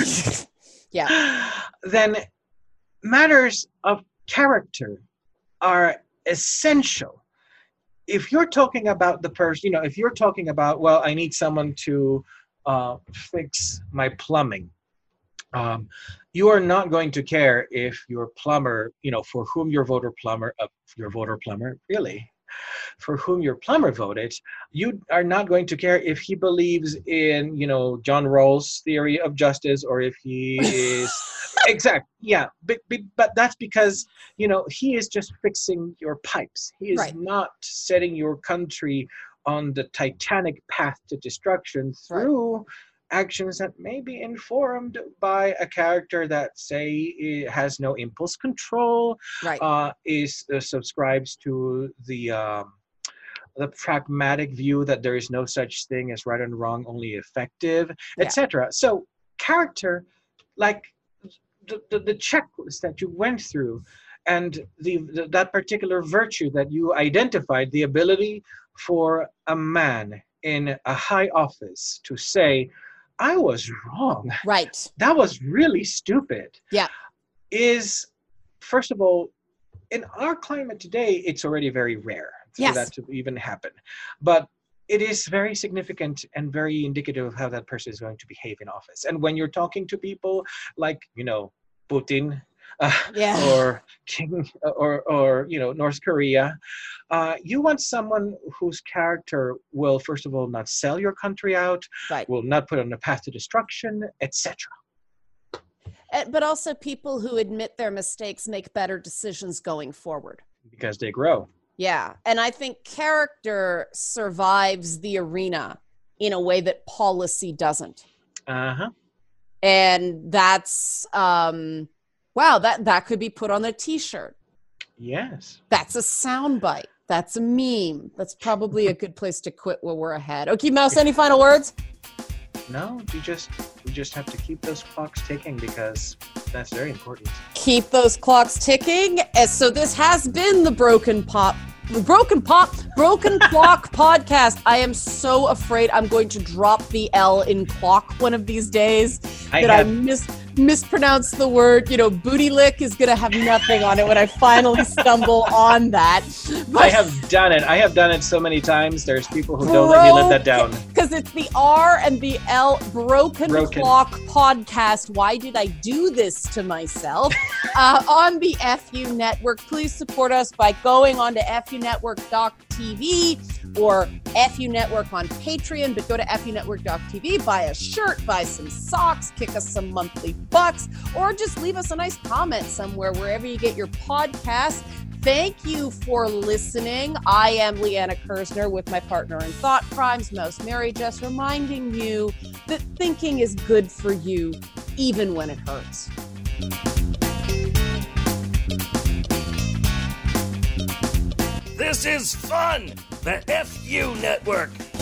Yeah. then matters of character are essential. If you're talking about the person, you know, if you're talking about, well, I need someone to uh, fix my plumbing, um, you are not going to care if your plumber, you know, for whom your voter plumber, uh, your voter plumber, really, for whom your plumber voted, you are not going to care if he believes in, you know, John Rawls' theory of justice, or if he is exact, yeah, but, but but that's because, you know, he is just fixing your pipes. He is Right. not setting your country on the Titanic path to destruction through actions that may be informed by a character that, say, i- has no impulse control, Right. uh, is uh, subscribes to the um, the pragmatic view that there is no such thing as right and wrong, only effective, Yeah. et cetera. So character, like the, the, the checklist that you went through, and the, the that particular virtue that you identified, the ability for a man in a high office to say, I was wrong, Right. that was really stupid, Yeah. is, first of all, in our climate today, it's already very rare for Yes. that to even happen. But it is very significant and very indicative of how that person is going to behave in office. And when you're talking to people like, you know, Putin, uh, Yeah. or King, or, or, you know, North Korea, uh, you want someone whose character will, first of all, not sell your country out, Right. will not put on a path to destruction, et cetera. Uh, But also people who admit their mistakes make better decisions going forward. Because they grow. Yeah. And I think character survives the arena in a way that policy doesn't. Uh-huh. And that's, um, wow, that, that could be put on a t-shirt. Yes. That's a soundbite. That's a meme. That's probably a good place to quit while we're ahead. Okay, Mouse, any final words? No, you just we just have to keep those clocks ticking, because that's very important. Keep those clocks ticking. Uh, So this has been the Broken Pop, Broken Pop, Broken Clock podcast. I am so afraid I'm going to drop the L in clock one of these days. I that I have mis- mispronounced the word. You know, booty lick is going to have nothing on it when I finally stumble on that. I have done it. I have done it so many times. There's people who don't let me live that down. Because it's the R and the L, Broken, Broken. Clock podcast. Why did I do this to myself? uh, on the F U Network. Please support us by going on to F U Network dot T V or F U Network on Patreon, but go to F U Network dot T V, buy a shirt, buy some socks, kick us some monthly bucks, or just leave us a nice comment somewhere, wherever you get your podcast. Thank you for listening. I am Leanna Kersner with my partner in Thought Crimes, Mouse Mary, just reminding you that thinking is good for you, even when it hurts. This is fun! The F U Network!